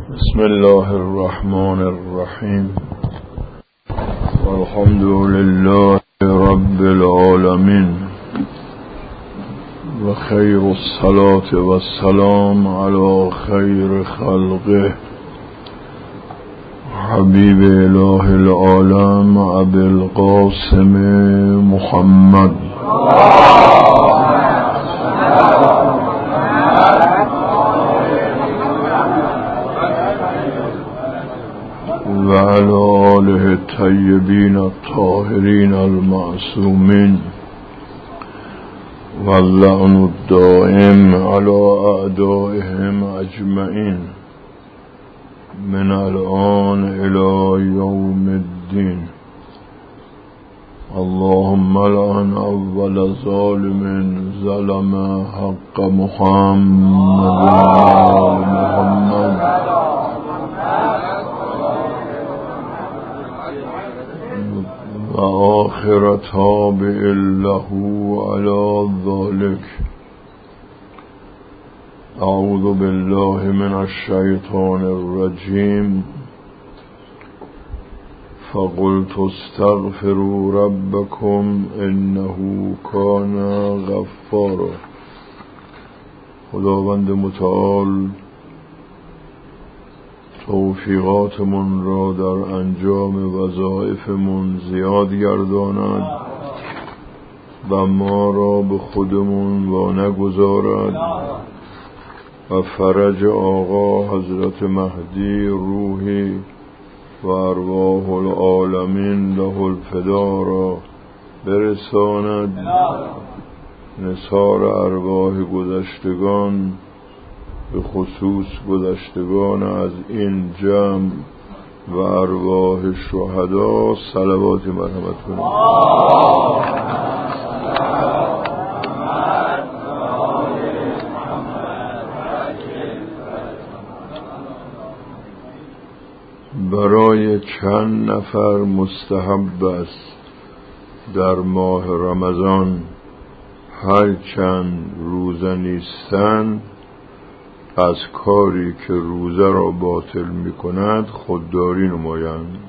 بسم الله الرحمن الرحیم الحمد لله رب العالمین و خیر الصلاة و السلام علی خیر خلقه حبیب اله العالم ابی القاسم محمد و علی آله الطیبین الطاهرین المعصومین و اللعن الدائم علی اعدائهم اجمعین من الآن الی یوم الدین. اللهم لعن اول ظالم ظلم حق محمد و آخر تابع له علی ذلك. اعوذ بالله من الشیطان الرجیم. فقلت استغفروا ربكم انه كان غفارا. خداوند متعال توفیقاتمون را در انجام وظایفمون زیاد گرداند و ما را به خودمون وانگذارد و فرج آقا حضرت مهدی روحی و ارواح العالمین له الفدا را برساند. نثار ارواح گذشتگان به خصوص گذشتگان از این جمع و ارواح شهدا صلوات مرحمت کنید. برای چند نفر مستحب است در ماه رمضان هر چند روزه نیستند از کاری که روزه را باطل می کند خودداری نمایند.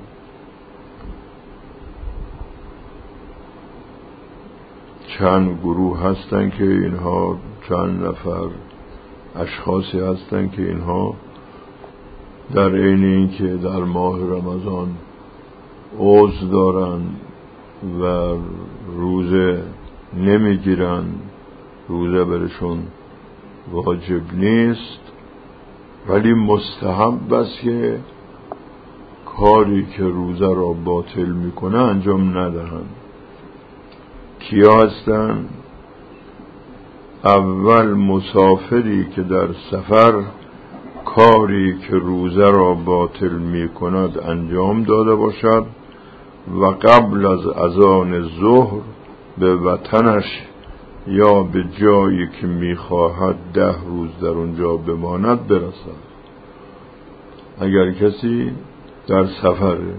چند گروه هستند که اینها، چند نفر اشخاصی هستند که اینها در عین این که در ماه رمضان عذر دارند و روزه نمیگیرند، روزه برشون واجب نیست، ولی مستحب است که کاری که روزه را باطل میکنه انجام ندهند. کیا هستند؟ اول مسافری که در سفر کاری که روزه را باطل میکند انجام داده باشد و قبل از اذان ظهر به وطنش یا به جایی که میخواهد 10 روز در اونجا بماند برسد. اگر کسی در سفره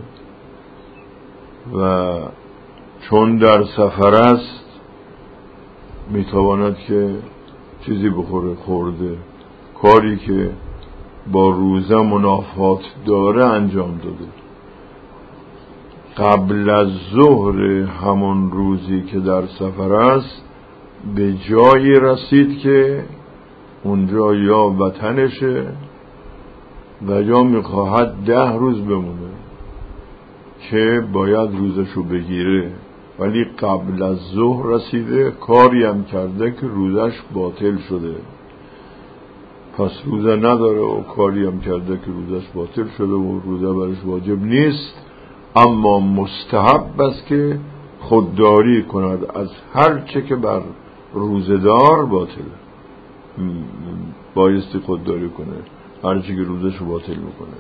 و چون در سفر است میتواند که چیزی بخوره، خورده، کاری که با روزه منافات داره انجام داده، قبل از ظهر همون روزی که در سفر است به جایی رسید که اونجا یا وطنشه و یا میخواهد 10 روز بمونه که باید روزشو بگیره، ولی قبل از ظهر رسیده، کاری هم کرده که روزش باطل شده، پس روزه نداره و کاری هم کرده که روزش باطل شده و روزه برش واجب نیست. اما مستحب است که خودداری کند از هر چه که بر روزدار باطل بایستی خودداری کنه، هر چی که روزش باطل میکنه.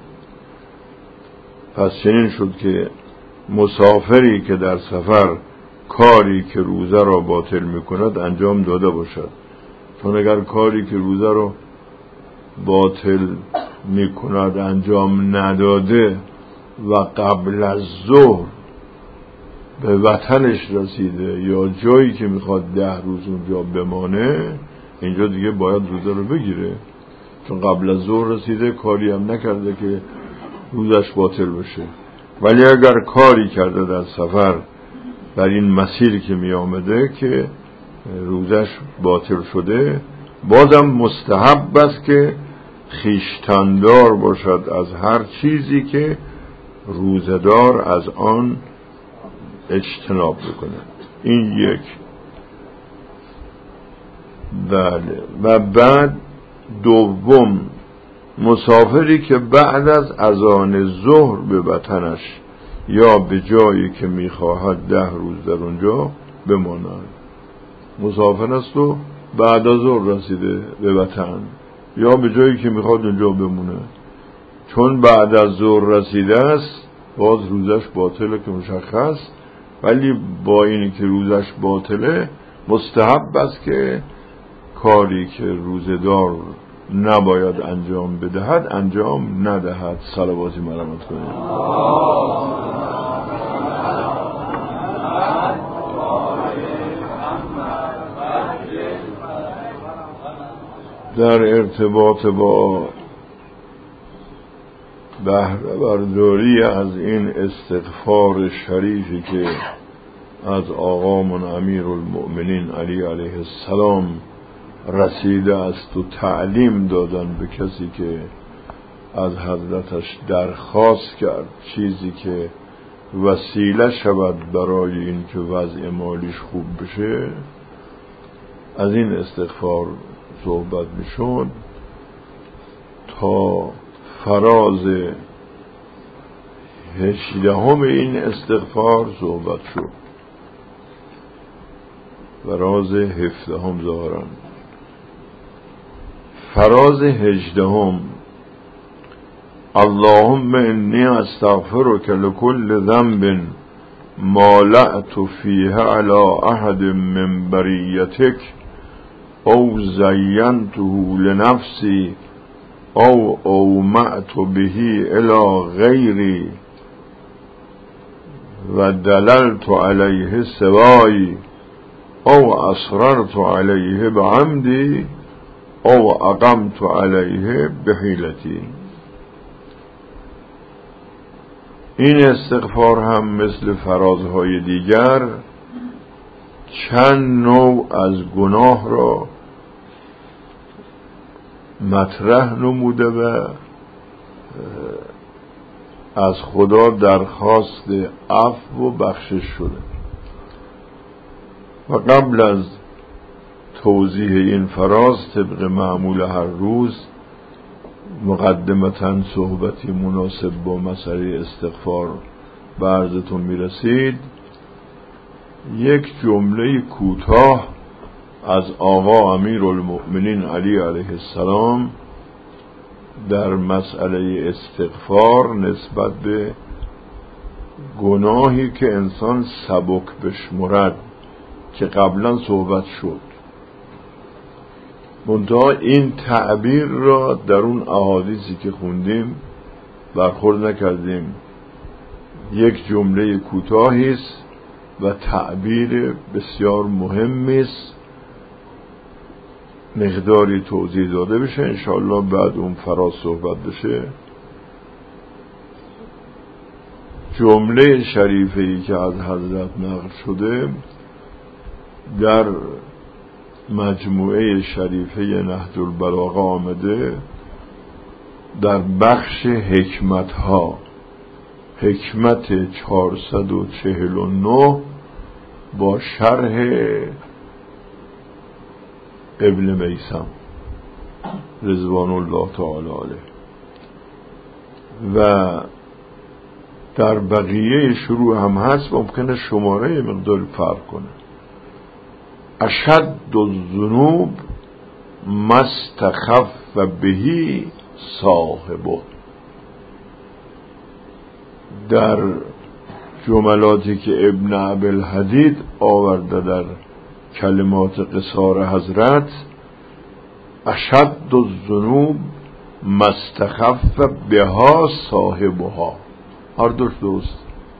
پس چنین شد که مسافری که در سفر کاری که روزه را باطل میکند انجام داده باشد، چون اگر کاری که روزه را باطل میکند انجام نداده و قبل از ظهر به وطنش رسیده یا جایی که میخواد 10 روز اونجا بمانه، اینجا دیگه باید روزه رو بگیره، چون قبل از ظهر رسیده، کاری هم نکرده که روزش باطل بشه. ولی اگر کاری کرده در سفر در این مسیر که می آمده که روزش باطل شده، بازم مستحب است که خویشتندار باشد از هر چیزی که روزدار از آن اجتناب بکنه. این یک. بله. و بعد دوم، مسافری که بعد از اذان ظهر به وطنش یا به جایی که میخواهد 10 روز در اونجا بماند. مسافر است و بعد از ظهر رسیده به وطن یا به جایی که میخواد اونجا بمونه، چون بعد از ظهر رسیده است باز روزش باطله که مشخص. ولی با اینی که روزش باطله، مستحب است که کاری که روزدار نباید انجام بدهد انجام ندهد. صلواتی مرحمت کنید. در ارتباط با بهره برداری از این استغفار شریفی که از آقامون امیرالمؤمنین علی علیه السلام رسیده است و تعلیم دادن به کسی که از حضرتش درخواست کرد چیزی که وسیله شود برای این که وضع مالیش خوب بشه، از این استغفار صحبت میشد تا فراز 18 این استغفار صحبت شد. فراز 17 ظاهرا. فراز 18 اللهم انی استغفرک لكل ذنب مالأت فیه علی احد من بریتک او زینته لنفسی او اومعت به الى غیری و دللت علیه سوای او اصررت علیه بعمدی او اقمت علیه بحیلتی. این استغفار هم مثل فرازهای دیگر چند نوع از گناه را مطرح نموده و از خدا درخواست عفو و بخشش شده. و قبل از توضیح این فراز طبق معمول هر روز مقدمتاً صحبتی مناسب با مسئله استغفار به عرضتون میرسید. یک جمله کوتاه از آقا امیرالمؤمنین علی علیه السلام در مسئله استغفار نسبت به گناهی که انسان سبک بشمرد که قبلا صحبت شد. منتها این تعبیر را در اون احادیثی که خوندیم برخورد نکردیم. یک جمله کوتاهی است و تعبیر بسیار مهمی است. مقداری توضیح داده بشه، انشاءالله بعد اون فراز صحبت بشه. جمله شریفه‌ای که از حضرت نقل شده در مجموعه شریفه نهج البلاغه آمده در بخش حکمت ها، حکمت 449 با شرح ابن میثم رضوان الله تعالی علیه. و در بقیه شروع هم هست، ممکنه شماره مقدار فرق کنه. اشد الذنوب ما استخف بهی صاحبه. در جملاتی که ابن ابوالحدید آورده در کلمات قصار حضرت، اشد الذنوب ما استخف بها صاحبها. هر دوش درست.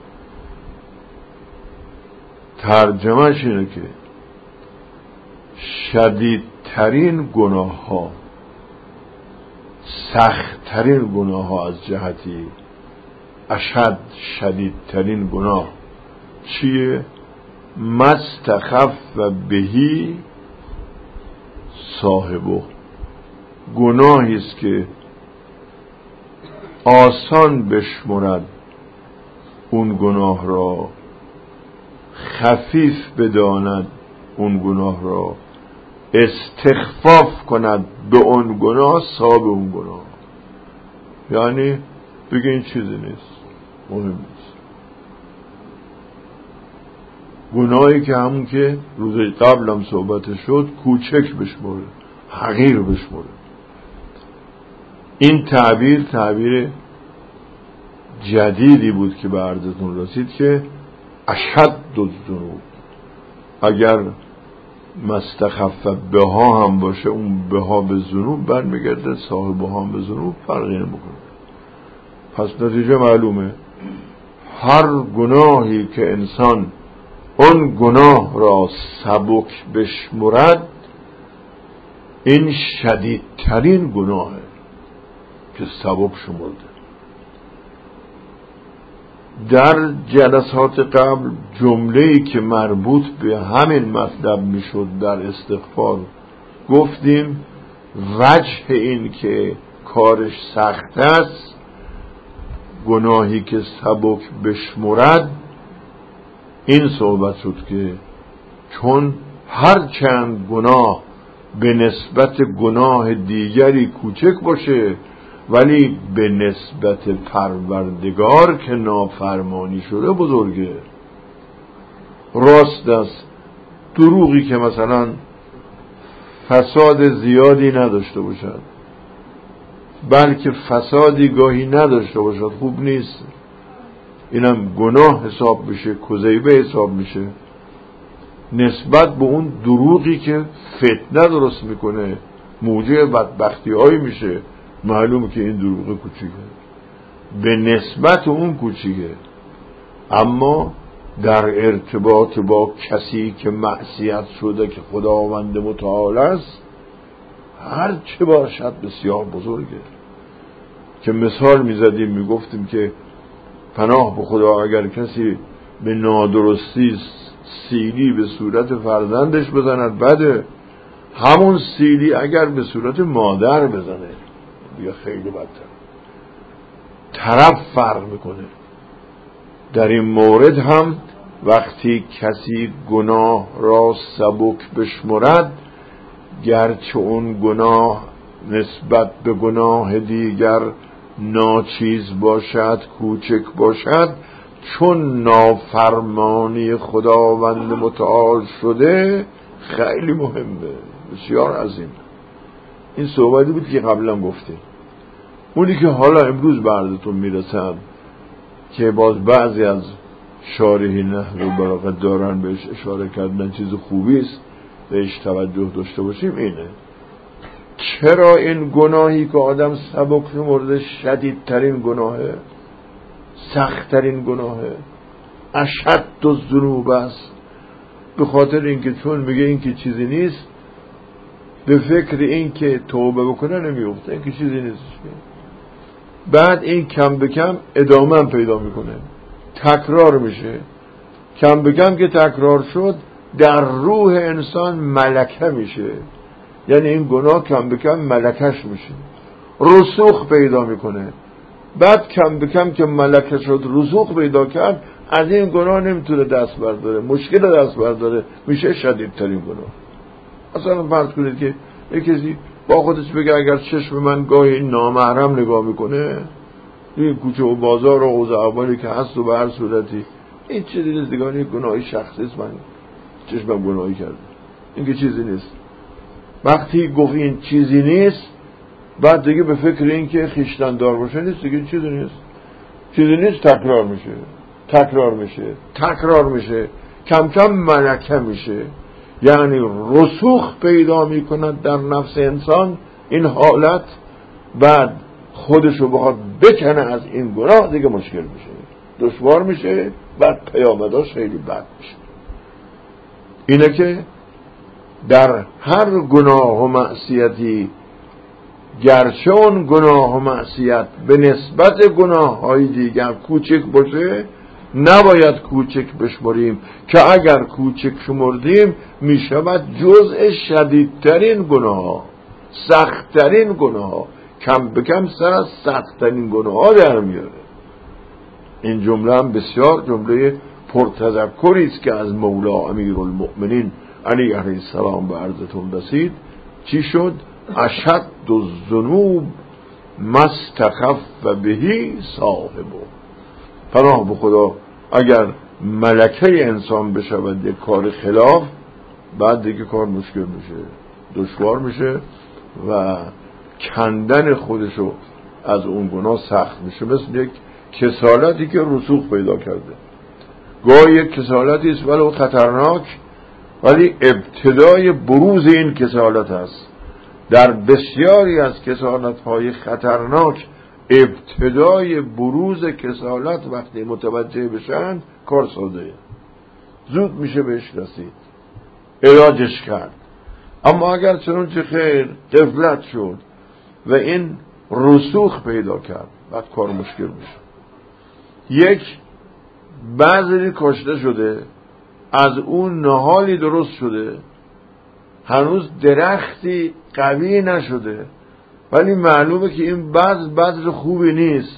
ترجمهش اینه که شدیدترین گناه ها سخت‌ترین گناه ها از جهتی اشد شدیدترین گناه چیه؟ مستخف و بهی صاحبه، گناهی است که آسان بشمرد اون گناه را، خفیف بداند اون گناه را، استخفاف کند به اون گناه، صاحب اون گناه. یعنی بگه این چیزی نیست، مهم نیست. گناهی که همون که روز قبلم صحبت شد کوچک بشمره، حقیر بشمره. این تعبیر جدیدی بود که به عرضتون رسید که اشد الذنوب، اگر مستخف بها هم باشه، اون بها به ذنوب برمیگرده، صاحب هم به ذنوب فرقی نمیکنه. پس نتیجه معلومه، هر گناهی که انسان اون گناه را سبک بشمرد، این شدیدترین گناهه که سبک شمرده. در جلسات قبل جمله‌ای که مربوط به همین مطلب میشد در استغفار گفتیم وجه این که کارش سخت است، گناهی که سبک بشمرد، این صحبت شد که چون هر چند گناه به نسبت گناه دیگری کوچک باشه، ولی به نسبت پروردگار که نافرمانی شده بزرگه. راست است دروغی که مثلا فساد زیادی نداشته باشد، بلکه فسادی گاهی نداشته باشد خوب نیست، اینم گناه حساب میشه، کذیبه حساب میشه. نسبت به اون دروغی که فتنه درست میکنه، موجب بدبختی هایی میشه، معلومه که این دروغ کوچیکه، به نسبت اون کوچیکه. اما در ارتباط با کسی که معصیت شده که خداوند متعال است، هر چه باشد بسیار بزرگه. که مثال میزدیم میگفتیم که پناه به خدا، اگر کسی به نادرستی سیلی به صورت فرزندش بزند بده، همون سیلی اگر به صورت مادر بزنه بیا خیلی بدتر، طرف فرق میکنه. در این مورد هم وقتی کسی گناه را سبک بشمرد، گرچه اون گناه نسبت به گناه دیگر ناچیز باشد، کوچک باشد، چون نافرمانی خداوند متعال شده خیلی مهمه، بسیار عظیم. این صحبتی بود که قبلا گفتیم. اونی که حالا امروز به عرضتون میرسم که باز بعضی از شارحین نحو البلاغه دارن بهش اشاره کردن، چیز خوبی است بهش توجه داشته باشیم، اینه چرا این گناهی که آدم سبک شمرده شدیدترین گناهه، سختترین گناهه، اشد الذنوب است. به خاطر اینکه چون میگه این که چیزی نیست، به فکر این که توبه بکنه نمیفته، این که چیزی نیست. بعد این کم به کم ادامه پیدا میکنه، تکرار میشه، کم به کم که تکرار شد در روح انسان ملکه میشه. یعنی این گناه کم به کم ملکش میشه، رسوخ پیدا میکنه. بعد کم به کم که ملکه شد، رسوخ پیدا کرد، از این گناه نمیتونه دست برداره، مشکل دست برداره، میشه شدیدترین گناه. اصلا فرض کنید که یک کسی با خودش بگه اگر چشم من گاهی نامحرم نگاه میکنه، این کوچه و بازار و اوضاع احوالی که هست و به هر صورتی این چیزی نیست دیگه، این گناهی شخصی است، من چشمم گناهی کرده، این که چیزی نیست. وقتی گفت این چیزی نیست، بعد دیگه به فکر این که خویشتن‌دار باشه نیست دیگه، چیزی نیست، چیزی نیست، تکرار میشه، تکرار میشه، تکرار میشه، کم کم ملکه میشه. یعنی رسوخ پیدا میکند در نفس انسان این حالت. بعد خودشو بخواد بکنه از این گناه دیگه مشکل میشه، دشوار میشه، بعد پیامداش خیلی بد میشه. اینه که در هر گناه و معصیتی گرچه اون گناه و معصیت به نسبت گناه های دیگر کوچک باشه نباید کوچک بشمریم که اگر کوچک شمردیم می شود جزء شدیدترین گناه ها، سختترین گناه ها، کم به کم سر از سختترین گناه ها در میاره. این جمله هم بسیار جمله پرتذکری است که از مولا امیرالمؤمنین علی علیه السلام به عرضتون رسید. چی شد؟ اشد الذنوب ما استخف بهی صاحبه. پناه به خدا اگر ملکه انسان بشود یک کار خلاف، بعد دیگه کار مشکل میشه، دشوار میشه و کندن خودشو از اون گناه سخت میشه. مثل یک کسالتی که رسوخ پیدا کرده. گاهی یک کسالتی است ولو خطرناک، ولی ابتدای بروز این کسالت است. در بسیاری از کسالت‌های خطرناک ابتدای بروز کسالت وقتی متوجه بشن کار ساده، زود میشه بهش رسید، علاجش کرد. اما اگر چنانچه خیر غفلت شد و این رسوخ پیدا کرد، بعد کار مشکل میشه. یک بذری کاشته شده، از اون نهالی درست شده، هنوز درختی قوی نشده، ولی معلومه که این بذر خوبی نیست.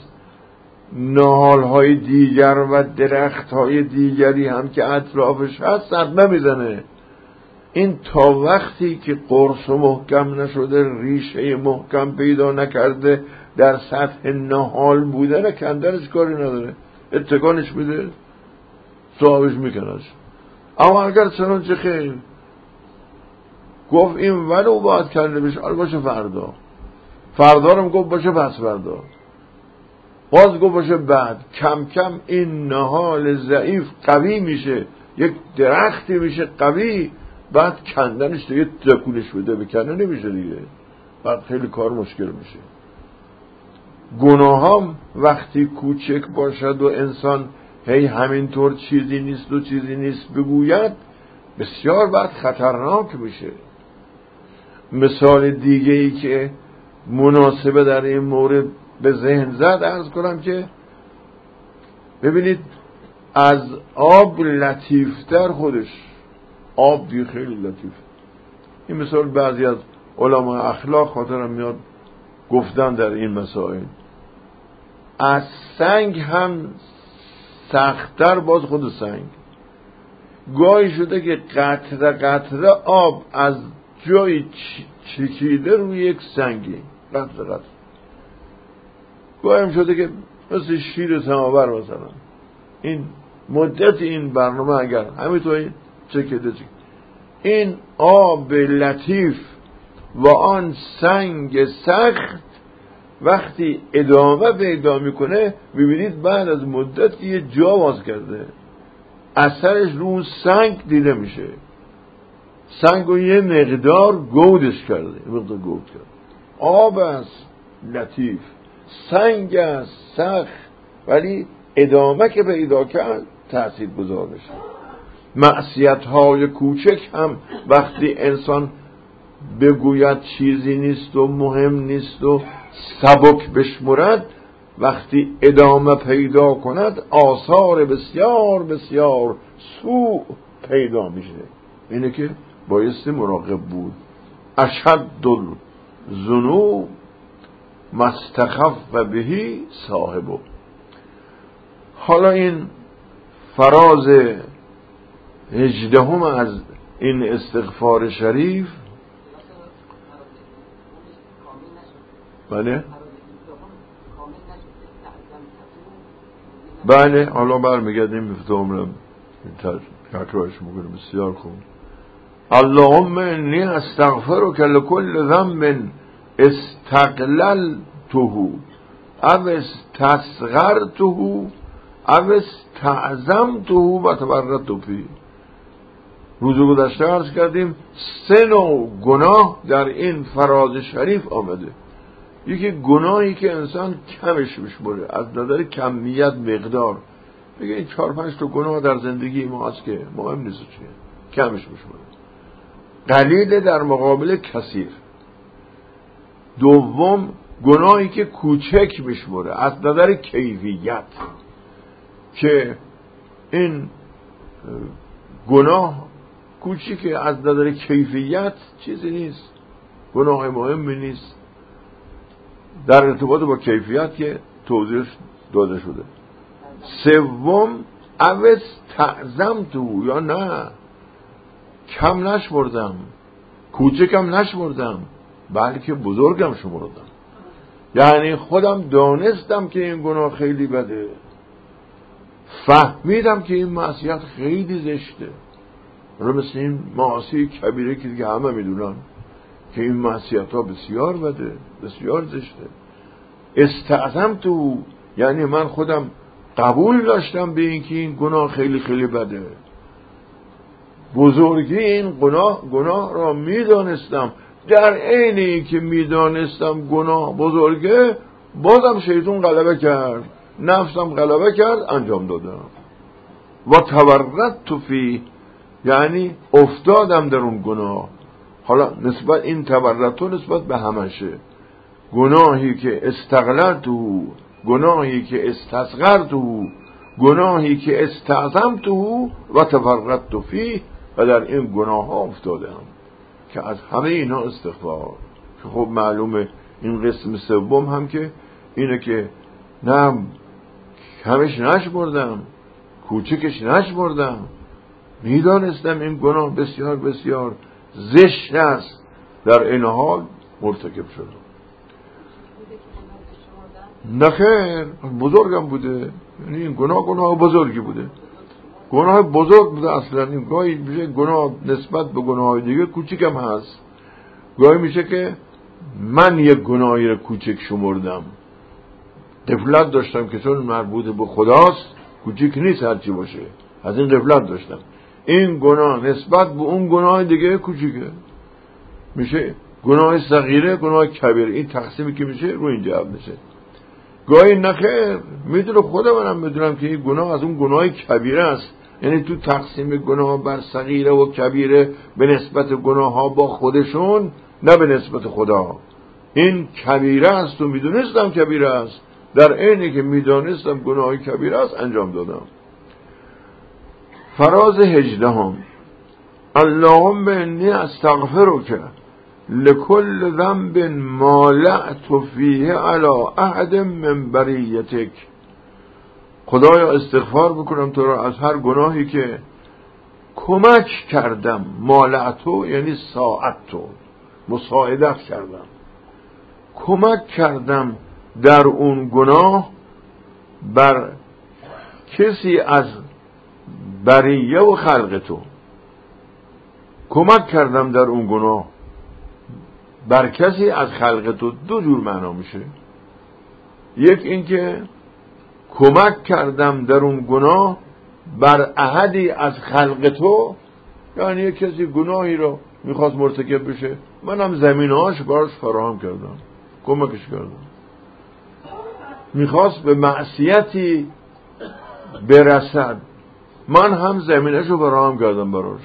نهالهای دیگر و درختهای دیگری هم که اطرافش هست صدمه میزنه. این تا وقتی که قرص محکم نشده، ریشه محکم پیدا نکرده، در سطح نهال بودن کندنش کاری نداره، اتکانش میده، صاحبش میکنش. اما اگر چنانچه خیر گفت این ولو باید کنده بشه، باشه فردا رو گفت باشه پس فردا، باز گفت باشه بعد، کم کم این نهال ضعیف قوی میشه، یک درختی میشه قوی، بعد کندنش دیگه تکونش بده بکنه نمیشه دیگه، بعد خیلی کار مشکل میشه. گناه هم وقتی کوچک باشد و انسان هی همینطور چیزی نیست بگوید، بسیار بعد خطرناک میشه. مثال دیگه ای که مناسبه در این مورد به ذهن زد عرض کنم که ببینید از آب لطیفتر خودش، آب دیگه خیلی لطیف. این مثال بعضی از علما اخلاق خاطرم میاد گفتن در این مسائل. از سنگ هم سخت‌تر باز خود سنگ. گاهی شده که قطره قطره آب از جای چکیده روی یک سنگی، قطره. گاهی هم شده که مثل شیر سماور مثلا این مدت این برنامه اگر همینطوری چکیده این آب لطیف و آن سنگ سخت وقتی ادامه پیدا میکنه، ببینید بعد از مدت یه جا باز کرده، اثرش رو سنگ دیده میشه. سنگ رو یه مقدار گودش کرده، آب است لطیف، سنگ است سخت، ولی ادامه که پیدا کرد تأثیر گذار میشه. معصیت های کوچک هم وقتی انسان بگوید چیزی نیست و مهم نیست و سبک بشمرد، وقتی ادامه پیدا کند آثار بسیار بسیار سوء پیدا میشه. اینه که بایستی مراقب بود. اشد الذنوب ما استخف بهی صاحبه. حالا این فراز 18 از این استغفار شریف، بله حالا برمیگردیم به عمرم تکرارش میکنم. بسیار خوب. اللهم انی استغفرک لکل ذنب استقللته او استصغرته او استعظمته و تبرأت فیه. روز گذشته عرض کردیم 3 نوع گناه در این فراز شریف آمده. یکی گناهی که انسان کمش بشمره، از نظر کمیت مقدار بگه این 4-5 تا گناه در زندگی ما هست که مهم نیست چیه، کمش بشمره. قلیل در مقابل کثیر. دوم گناهی که کوچک میشموره از نظر کیفیت، که این گناه کوچیکه از نظر کیفیت چیزی نیست، گناه مهمی نیست در ارتباط با کیفیت که توضیح داده شده. سوم اوست تعظم تو، یا نه کم نشمردم، کوچکم نشمردم، بلکه بزرگم شمردم. یعنی خودم دانستم که این گناه خیلی بده، فهمیدم که این معصیت خیلی زشته، رو مثل این معاصی کبیره که دیگه همه میدونن که این معصیت ها بسیار بده، بسیار زشته. استعظم تو یعنی من خودم قبول داشتم به اینکه این گناه خیلی خیلی بده، بزرگی این گناه را میدانستم، در عین اینکه میدانستم گناه بزرگه بازم شیطان غلبه کرد، نفسم غلبه کرد، انجام دادم. و تورطت فی یعنی افتادم در اون گناه. حالا نسبت این تورط نسبت به همشه، گناهی که استغلرته، گناهی که استصغرته، گناهی که استعظمته و تورطت فی، و در این گناه ها افتادم که از همه اینا استغفار. که خب معلومه این قسم سوم هم که اینه که نه کمش نشمردم، کوچکش نشمردم، میدانستم این گناه بسیار بسیار زشت است، در این حال مرتکب شدم. نخیر بزرگم بوده، یعنی این گناه بزرگی بوده، گناه بزرگ بوده. اصلا این گاهی میشه گناه نسبت به گناه دیگه کوچیکم هست، گاهی میشه که من یک گناهی رو کوچک شمردم، غفلت داشتم که چون مربوط به خداست کوچیک نیست هرچی باشه، از این غفلت داشتم. این گناه نسبت به اون گناه دیگه کوچیکه، میشه گناه صغیره، گناه کبیره. این تقسیمی که میشه رو این جواب میشه. گاهی نخیر میدونه خدا منم میدونم که این گناه از اون گناه کبیره است، یعنی تو تقسیم گناه بر صغیره و کبیره به نسبت گناه ها با خودشون، نه به نسبت خدا. این کبیره است و میدونستم کبیره است، در عینی که میدونستم گناه کبیره است انجام دادم. فراز 18 اللهم انی استغفرک لكل ذنب مالعت فیه علی احد من بریتک. خدایا استغفار بکنم تو را از هر گناهی که کمک کردم، مالعتو یعنی ساعدتو، مساعدت کردم، کمک کردم در اون گناه بر کسی از بریه و خلق تو، کمک کردم در اون گناه بر کسی از خلق تو. دو جور معنا میشه، یک این که کمک کردم در اون گناه بر احدی از خلق تو، یعنی یک کسی گناهی رو میخواست مرتکب بشه، منم زمینهاش براش فراهم کردم، کمکش کردم. میخواست به معصیتی برسد، من هم زمینهشو فراهم کردم براش،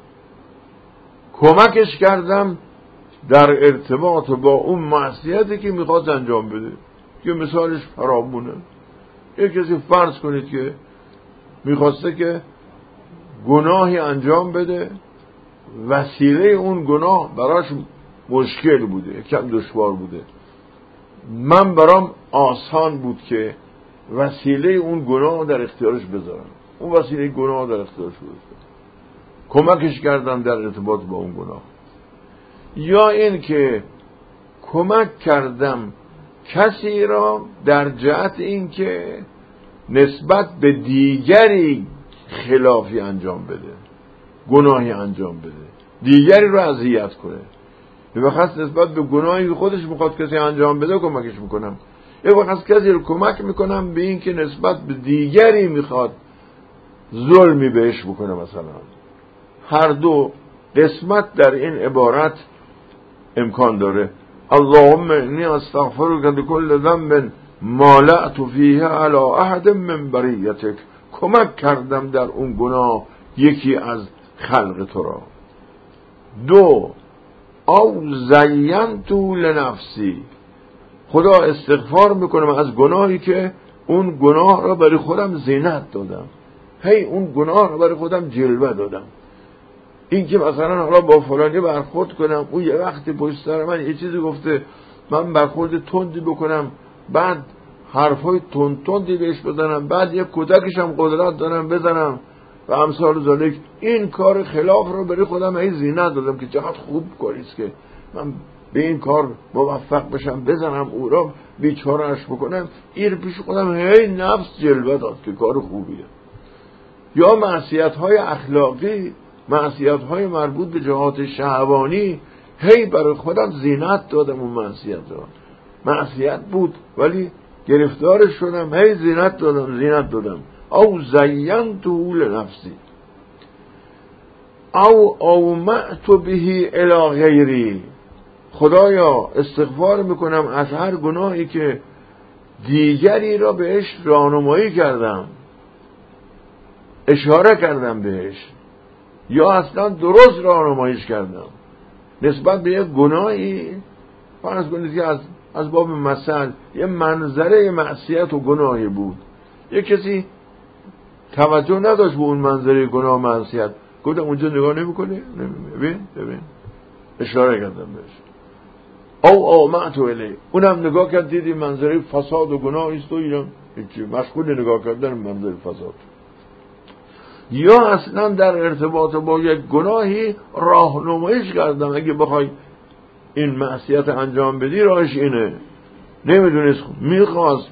کمکش کردم در ارتباط با اون معصیتی که میخواست انجام بده. که مثالش فراوونه. یک کسی فرض کنید که میخواسته که گناهی انجام بده، وسیله اون گناه براش مشکل بوده، کم دشوار بوده، من برام آسان بود که وسیله اون گناه در اختیارش بذارم، اون وسیله گناه در اختیارش بذارم، کمکش کردم در ارتباط با اون گناه. یا این که کمک کردم کسی را در جهت این که نسبت به دیگری خلافی انجام بده، گناهی انجام بده، دیگری رو اذیت کنه. یه وقت نسبت به گناهی که خودش میخواد کسی انجام بده کمکش میکنم، یه وقت کسی رو کمک میکنم به این که نسبت به دیگری میخواد ظلمی بهش بکنه مثلا. هر دو قسمت در این عبارت امکان داره. اللهم انی استغفرک لكل ذنب مالعت فیه علی احد من بریتک، کمک کردم در اون گناه یکی از خلق تو را. دو او زینتو لنفسی، خدا استغفار میکنم از گناهی که اون گناه را برای خودم زینت دادم، اون گناه را برای خودم جلوه دادم. این که مثلا حالا با فلانی برخورد کنم، اون یه وقتی پشت سر من یه چیزی گفته، من برخورد تندی بکنم، بعد حرفای تندی بهش بزنم، بعد یه کودکش هم قدرت دارم بزنم و امثال ذالک، این کار خلاف رو برای خودم این زینت دادم که چقدر خوب کاریست که من به این کار موفق بشم، بزنم او را بیچاره‌اش بکنم. این پیش خودم نفس جلوه داد که کار خوبیه. یا معصیت‌های اخلاقی، معصیت‌های مربوط به جهات شهوانی، برای خودم زینت دادم. اون معصیت بود ولی گرفتارش شدم، زینت دادم. او زینتو لنفسی او اومعت بهی الی غیری، خدایا استغفار میکنم از هر گناهی که دیگری را بهش راهنمایی کردم، اشاره کردم بهش، یا اصلا درست راهنماییش کردم نسبت به یک گناهی. فرض کنید که از باب مثل یه منظره معصیت و گناهی بود، یه کسی توجه نداشت به اون منظره گناه و معصیت، گفتم اونجا نگاه نمی‌کنی؟ ببین اشاره کردم بهش. او اومعت الی، اونم نگاه کرد، دیدی منظره فساد و گناه است و اینا هیچی، مشغول نگاه کردن منظره فساد. یا اصلا در ارتباط با یک گناهی راهنماییش کردم، اگه بخوای این معصیت انجام بدی راهش اینه، نمیدونست، میخواست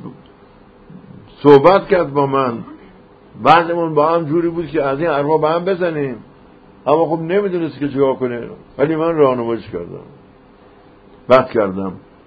صحبت کرد با من، بعضمون با هم جوری بود که از این حرفا با هم بزنیم، اما خب نمیدونست که چیکار کنه، ولی من راهنماییش کردم، بحث کردم.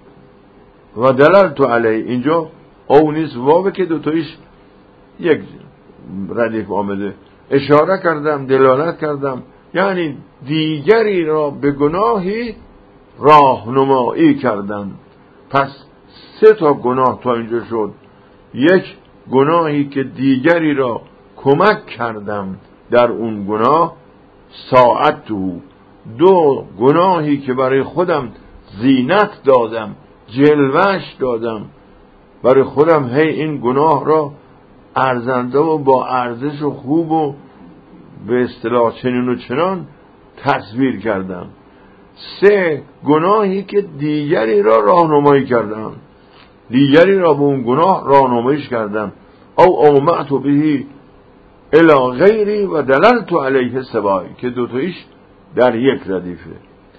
و دلالت علی، اینجا او نیست واو که دوتایش یک ردیف آمده، اشاره کردم، دلالت کردم، یعنی دیگری را به گناهی راهنمایی کردن. پس 3 تا گناه تا اینجا شد. یک گناهی که دیگری را کمک کردم در اون گناه، ساعتو. 2 گناهی که برای خودم زینت دادم، جلوش دادم برای خودم، این گناه را ارزنده و با ارزش و خوب و به اصطلاح چنین و چنان تصویر کردم. 3 گناهی که دیگری را راهنمایی کردم، دیگری را به اون گناه راهنماییش کردم. او اومعت بهی الی غیری و دللت علیه سبای، که دوتایش در یک ردیفه.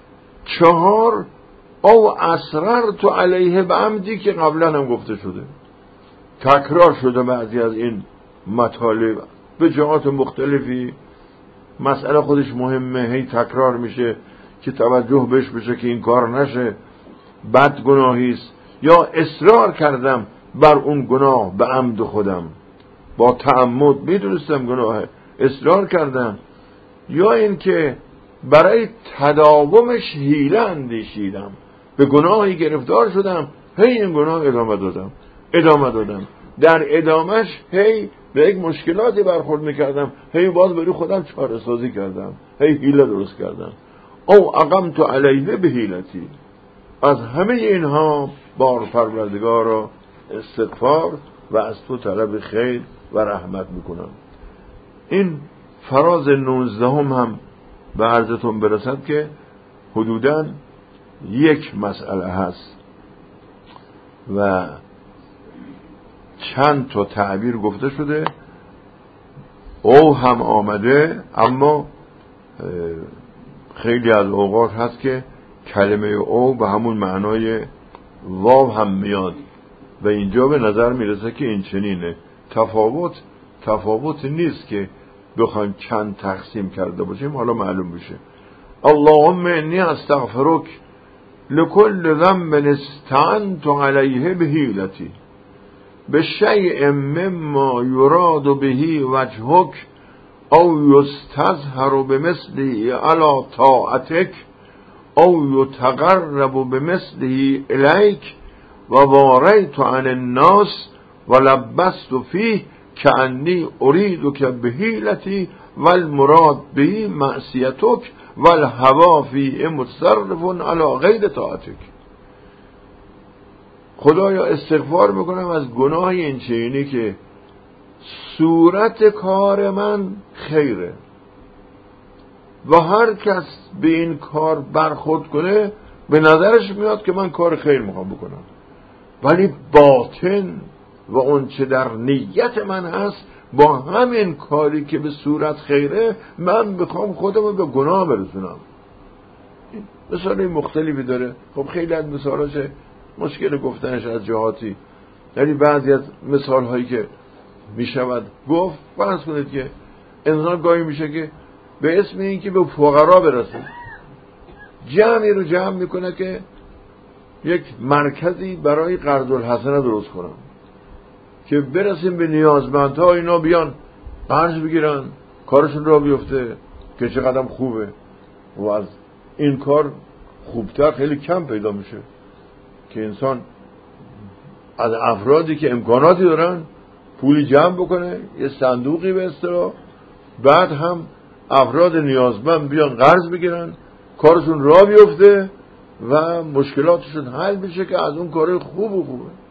4 او اسررت علیه بعمدی، که قبلا هم گفته شده، تکرار شده بعضی از این مطالب به جهات مختلفی، مسئله خودش مهمه، تکرار میشه که توجه بهش بشه که این کار نشه، بد گناهیست. یا اصرار کردم بر اون گناه به عمد خودم، با تعمد میدونستم گناهه، اصرار کردم. یا این که برای تداومش حیله اندیشیدم، به گناهی گرفتار شدم، این گناه ادامه دادم، در ادامش به یک مشکلاتی برخورد میکردم، باز برای خودم چاره سازی کردم، حیله درست کردم. او اقمت علیه به حیلتی، از همه اینها بار پروردگار را استغفار و از تو طلب خیر و رحمت میکنم. این فراز 19 هم به عرضتون برسد که حدوداً یک مسئله هست و چند تا تعبیر گفته شده، او هم آمده، اما خیلی از اوقات هست که کلمه او به همون معنای واو هم میاد و اینجا به نظر میرسه که این چنینه. تفاوت نیست که بخوایم چند تقسیم کرده باشیم، حالا معلوم بشه. اللهم انی استغفرک لكل ذنب استعنت علیه بحیلتی بشیء مما یراد به وجهک او یستظهر بمثله علی طاعتک او یتقرب بمثله الیک و واریت عن الناس و لبست فیه کأنی اریدک بحیلتی والمراد به معصیتک والهوا فیه متصرف علی غیر طاعتک. خدایا استغفار میکنم از گناه این چنینی که صورت کار من خیره و هر کس به این کار برخورد کنه به نظرش میاد که من کار خیر میخوام بکنم، ولی باطن و اون چه در نیت من هست با همین کاری که به صورت خیره من میخوام خودم رو به گناه برسونم. مثال مختلفی داره. خب خیلی از مثالاش مشکل گفتنش از جهاتی، یعنی بعضی از مثال هایی که میشود گفت، فرض کنید که انسان گاهی میشه که به اسم این که به فقرا برسه جمعی رو جمع میکنه که یک مرکزی برای قرض الحسنه درست کنم که برسیم به نیازمندها، اینا بیان قرض بگیرن کارشون را بیفته که چقدر خوبه. و از این کار خوبتر خیلی کم پیدا میشه که انسان از افرادی که امکاناتی دارن پولی جمع بکنه، یه صندوقی به اصطلاح، بعد هم افراد نیازمند بیان قرض بگیرن کارشون را بیفته و مشکلاتشون حل بشه که از اون کار خوبه.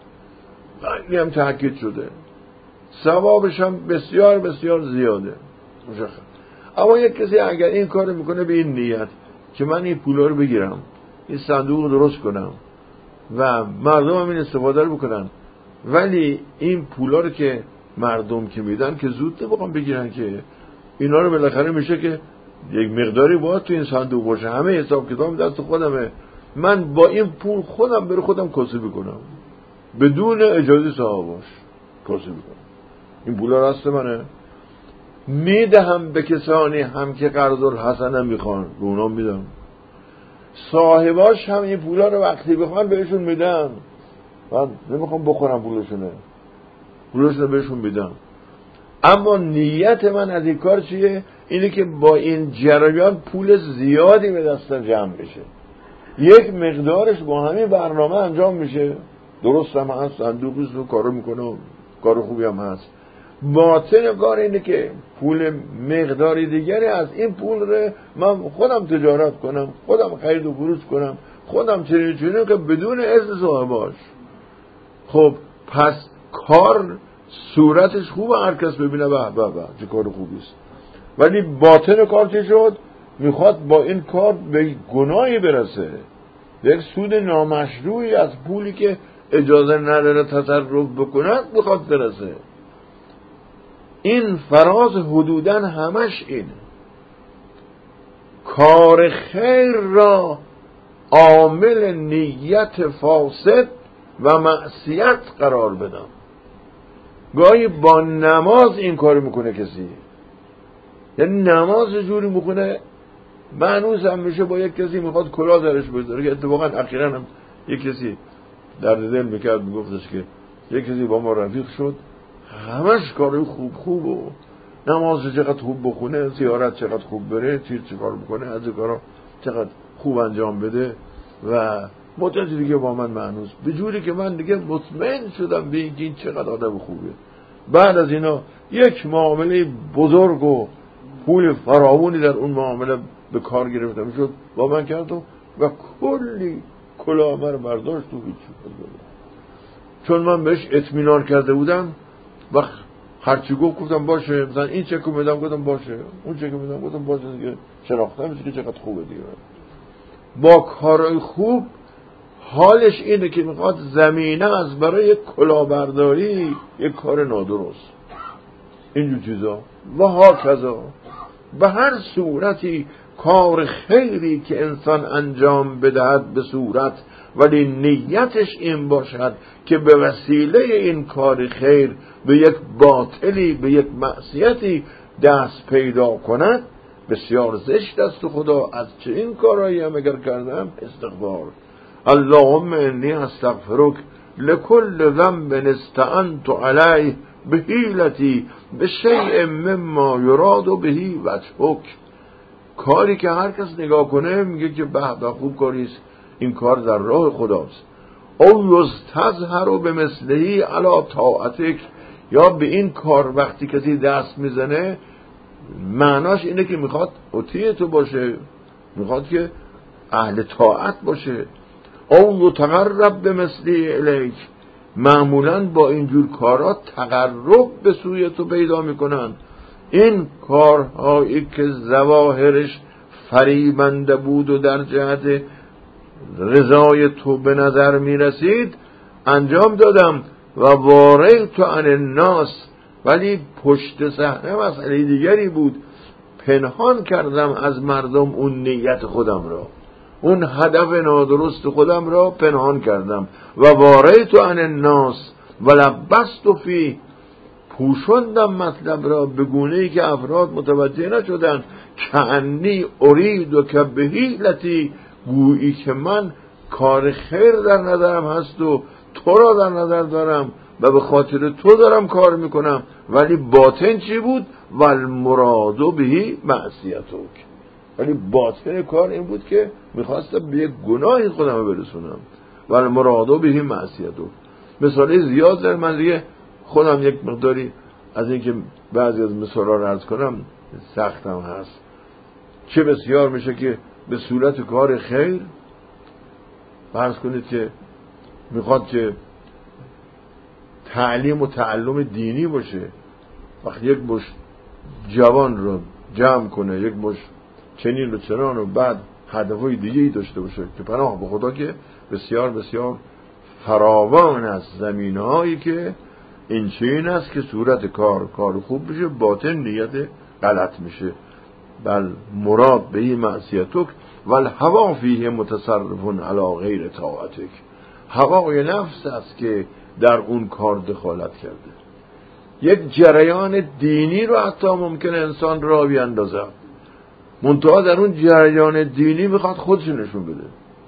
خیلی هم تأکید شده، ثوابش هم بسیار بسیار زیاده مشخص. اما یک کسی اگر این کار میکنه به این نیت که من این پولا رو بگیرم، این صندوق رو درست کنم و مردم هم این استفاده رو بکنن، ولی این پولا رو که مردم که میدن که زود نمیخوام بگیرن، که اینا رو بالاخره میشه که یک مقداری باید تو این صندوق باشه، همه حساب کتاب دست خودمه، من با این پول خودم بره خودم کاسبی کنم بدون اجازه صاحباش کاسبی کنم، این پولا راست منه، میدهم به کسانی هم که قرض الحسنه میخوان به اونا میدم، صاحباش هم این پولا رو وقتی بخوان بهشون میدم، من نمیخوام بخورم پولشون بهشون میدم. اما نیت من از این کار چیه؟ اینه که با این جریان پول زیادی به دستم جمع بشه، یک مقدارش با همین برنامه انجام میشه، درست هم هست، صندوقی رو کارو میکنه، کار خوبی هم هست. باطن کار اینه که پول مقداری دیگری از این پول رو من خودم تجارت کنم، خودم خرید و فروش کنم، خودم چنین که بدون اذن صاحباش. خب پس کار صورتش خوبه، هر کس ببینه به چه کار خوبی است، ولی باطن کار چه شد؟ میخواد با این کار به گناهی برسه، به یک سود نامشروعی از پولی که اجازه نداره تصرف بکنه میخواد برسه. این فراز حدودن همش اینه، کار خیر را عامل نیت فاسد و معصیت قرار بدم. گاهی با نماز این کار میکنه کسی، یعنی نماز جوری میکنه معنوس هم میشه با یک کسی میخواد کلاه درش بذاره، که اتفاقا اخیراً هم یک کسی در دل میکرد میگفتش که یک کسی با ما رفیق شد، همش کارای خوب و نماز چقدر خوب بخونه، زیارت چقدر خوب بره، چیکار بکنه، از این کارا چقدر خوب انجام بده و مدت دیگه با من معنوس، به جوری که من دیگه مطمئن شدم به این چقدر آدم خوبه. بعد از اینا یک معامله بزرگ و پول فراوانی در اون معامله به کار گرفته میشد با من کرد و کلی کلاه رو برداشت و هیچی. چون من بهش اطمینان کرده بودم و هرچی گفتم باشه، مثلا این چکو میدم گفتم باشه، اون چکو میدم گفتم باشه، دیگه شناختم میشه که چقدر خوبه دیگه. با کارهای خوب حالش اینه که میخواد زمینه از برای کلاهبرداری یک کار نادرست، اینجور چیزا و هاکذا. به هر صورتی کار خیری که انسان انجام بدهد به صورت، ولی نیتش این باشد که به وسیله این کار خیر به یک باطلی، به یک معصیتی دست پیدا کند، بسیار زشت است. و خدا از چه این کارهایی هم اگر کردم استغفار، اللهم انی استغفرک لکل ذنب استعنت علیه بحیلتی بشیء مما یراد بهی وجهک. کاری که هر کس نگاه کنه میگه که به خوب کاریست، این کار در راه خداست. او یستظهر بمثله علی طاعتک، یا به این کار وقتی کسی دست میزنه معناش اینه که میخواد اطیع تو باشه، میخواد که اهل طاعت باشه. او یتقرب به مثلی الیک، معمولاً با اینجور کارا تقرب به سوی تو پیدا میکنن. این کارهایی که ظواهرش فریبنده بود و در جهت رضای تو به نظر میرسید انجام دادم. و واریت عن الناس، ولی پشت صحنه مسئله دیگری بود، پنهان کردم از مردم اون نیت خودم را، اون هدف نادرست خودم را پنهان کردم. و واریت عن الناس و لبست فی، پوشوندم مطلب را به گونه‌ای که افراد متوجه نشدند. کأنی ارید و که به حیلتی، گویی که من کار خیر در نظرم هست و تو را در نظر دارم و به خاطر تو دارم کار میکنم، ولی باطن چی بود؟ والمراد به معصیتک، ولی باطن کار این بود که میخواستم به یک گناهی خودم برسونم. والمراد به معصیتک. مثالی زیاد در من دیگه خودم یک مقداری از اینکه بعضی از مثالا رو عرض کنم سختم هست. چه بسیار میشه که به صورت کار خیر، فرض کنید که میخواد که تعلیم و تعلم دینی باشه، وقتی یک مش جوان رو جمع کنه، یک مش چنین و چنان، و بعد هدفهای دیگه‌ای داشته باشه که پناه به خدا که بسیار بسیار فراوان است زمینه‌هایی که این چین است که صورت کار خوب بشه، باطن نیت غلط میشه. بل مراد به این معصیتک والهوا فیه متصرف علی غیر طاعتک، هوای نفس است که در اون کار دخالت کرده. یک جریان دینی رو حتی ممکنه انسان را بیاندازه، منتها در اون جریان دینی میخواد خودش نشون بده،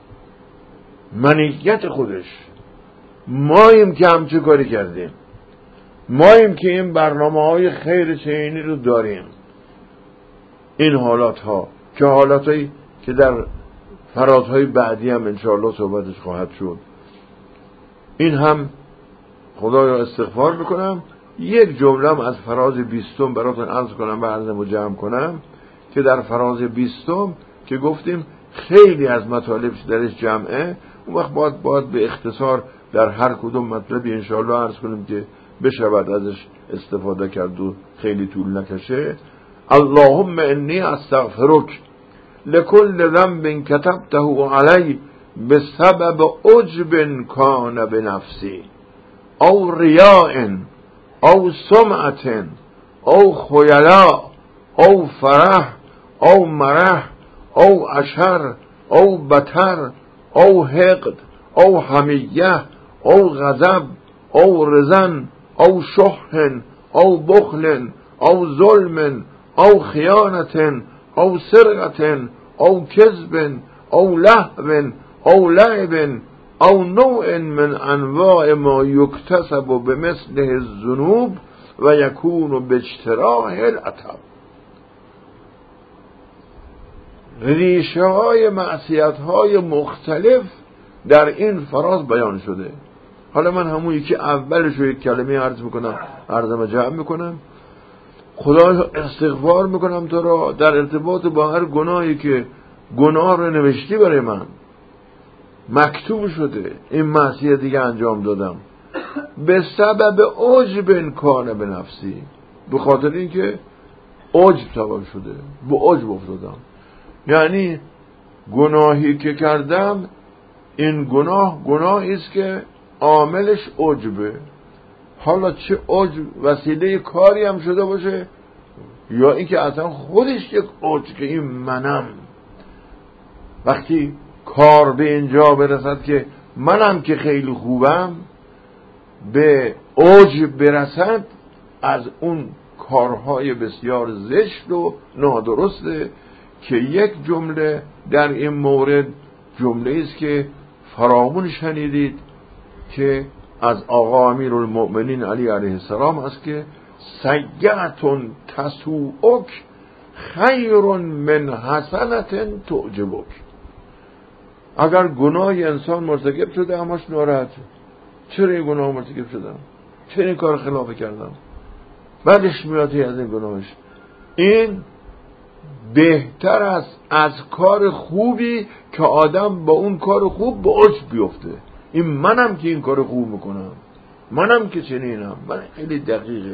منیت خودش. ماییم که همچه کاری کردیم، ماییم که این برنامه‌های خیر چینی رو داریم. این حالات ها که حالات هایی که در فرازهای بعدی هم انشاءالله صحبتش خواهد شد، این هم خدایا استغفار میکنم. یک جمله از فراز 20 براتون عرض کنم و عرضمو جمع کنم که در فراز 20 که گفتیم خیلی از مطالبش درش جمعه، اون وقت باید به اختصار در هر کدوم مطلبی انشاءالله عرض کنیم که بشود ازش استفاده کرد و خیلی طول نکشه. اللهم انی استغفرک لكل ذنب كتبته علی بسبب عجب کان بنفسی او ریاء او سمعة او خیلاء او فرح او مرح او عشر او بطر او حقد او حمیه او غضب او رزن او شح او بخل او ظلم او خیانة او سرقة او کذب او لهو او لعب او نوع من انواع ما یکتسب بمثله الذنوب و یکون باجتراح العتب. ریشه های معصیت های مختلف در این فراز بیان شده. حالا من همون یکی اولش رو یک کلمه عرض میکنم، عرضم جمع میکنم. خدا استغفار میکنم تو را در ارتباط با هر گناهی که گناه رو نوشتی برای من، مکتوب شده، این معصیت دیگه انجام دادم به سبب عجب کان به نفسی، به خاطر اینکه عجب سبب شده، به عجب افتادم. یعنی گناهی که کردم، این گناهی است که عاملش عجبه. حالا چه عجب وسیله کاری هم شده باشه یا اینکه اصلا خودش یک عجب که این منم، وقتی کار به اینجا برسد که منم که خیلی خوبم، به عجب برسد، از اون کارهای بسیار زشت و نادرسته که یک جمله در این مورد جمله است که فراوان شنیدید که از آقا امیرالمؤمنین علی علیه السلام است که سیئة تسوءک خیر من حسنة تعجبک. اگر گناه انسان مرتکب شده همش ناراحت، چرا این گناه مرتکب شدم، چرا این کار خلافه کردم، بعدش میاد از این گناهش این بهتر است از کار خوبی که آدم با اون کار خوب به عجب بیفته. این منم که این کار خوب میکنم، منم که چنینم، من خیلی دقیقه.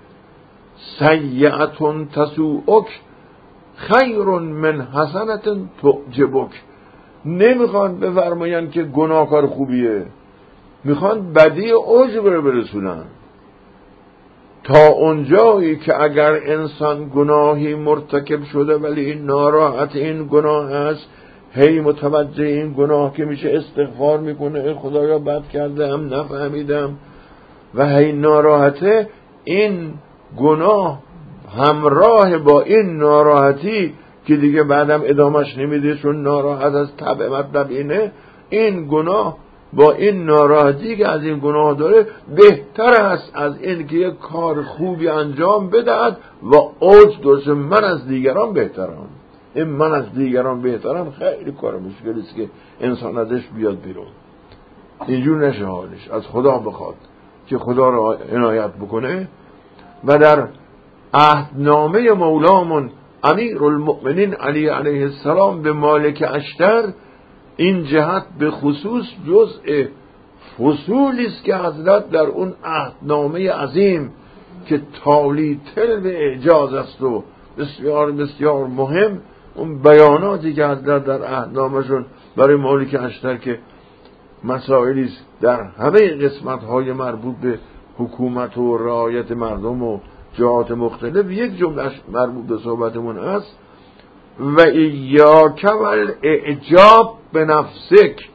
سیئتون تسوءک خیر من حسنت تعجبک. نمیخوان بفرماین که گناه کار خوبیه، میخوان بدی عجب رو برسونن. تا اونجایی که اگر انسان گناهی مرتکب شده ولی این ناراحت این گناه هست، هی متوجه این گناه که میشه استغفار میکنه، خدایا بد کردم نفهمیدم، و هی ناراحته، این گناه همراه با این ناراحتی که دیگه بعدم ادامش نمیده چون ناراحت از طبع مطلب اینه، این گناه با این ناراحتی که از این گناه داره بهتر است از این که یک کار خوبی انجام بدهد و عجب داشته من از دیگران بهترم. این من از دیگران بهترم خیلی کار مشکلی است که انسان ازش بیاد بیرون. اینجور نشه حالش، از خدا بخواد که خدا را عنایت بکنه. و در عهدنامه مولامون امیر المؤمنین علی علیه السلام به مالک اشتر این جهت به خصوص جزء فصولی است که حضرت در اون عهدنامه عظیم که تالی تل به اعجاز است و بسیار بسیار مهم، اون بیاناتی که حضرت در عهدنامه‌شون برای مالک اشتر که مسائلی است در همه قسمت‌های مربوط به حکومت و رعایت مردم و جهات مختلف، یک جملهش مربوط به صحبتمون است: و ایاک والاعجاب بنفسک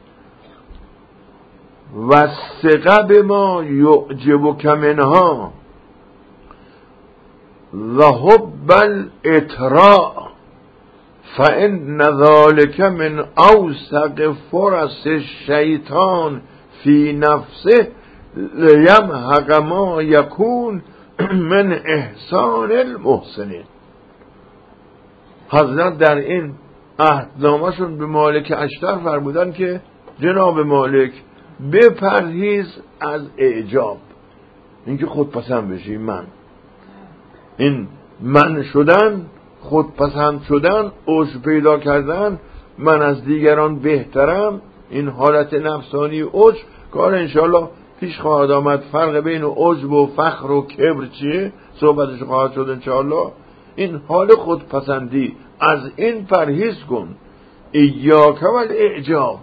و ثقه بما یعجبک منها و حب الاطراء فإن ذلك من اوثق فرص الشیطان فی نفسه لیمحق ما یکون من احسان المحسنین. حضرت در این عهدنامه‌شون به مالک اشتر فرمودن که جناب مالک بپرهیز از اعجاب، اینکه خودپسند بشی، این من شدن، خودپسند شدن، عجب پیدا کردن، من از دیگران بهترم، این حالت نفسانی عجب کار انشاءالله پیش خواهد آمد. فرق بین عجب و فخر و کبر چیه صحبتش خواهد شد انشاءالله. این حال خودپسندی، از این پرهیز کن. ایاک والاعجاب،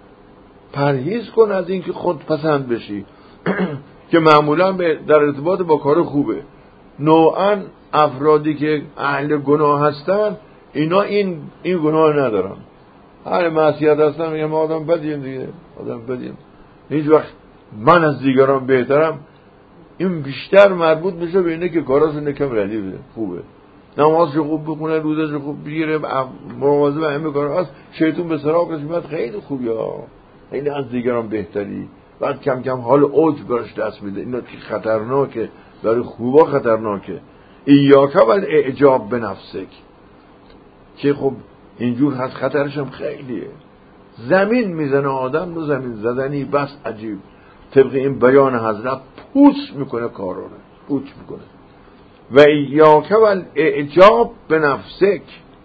پرهیز کن از این که خودپسند بشی که معمولا در ارتباط با کار خوبه. نوعا افرادی که اهل گناه هستن اینا این گناه ندارن، اهل معصیت هستن، میگن ما آدم بدیم دیگه، آدم بدیم، هیچ وقت من از دیگران بهترم. این بیشتر مربوط میشه به اینه که کاراشون نکم ردیفه، خوبه، نمازش خوب بخونه، روزش خوب بگیره، مواظب همه کارا هست، شیطون به سراغش میاد خیلی خوبی ها، خیلی از دیگران بهتری، بعد کم کم حال عجب براش دست میده. اینا که خطرناکه، برای خوبا خطرناکه. ایاک والاعجاب بنفسک، که خب اینجور هست، خطرش هم خیلیه، زمین میزنه آدم رو، زمین زدنی بس عجیب. طبق این بیان حضرت پوچ میکنه کارا رو، پوچ میکنه. و ایاک والاعجاب بنفسک،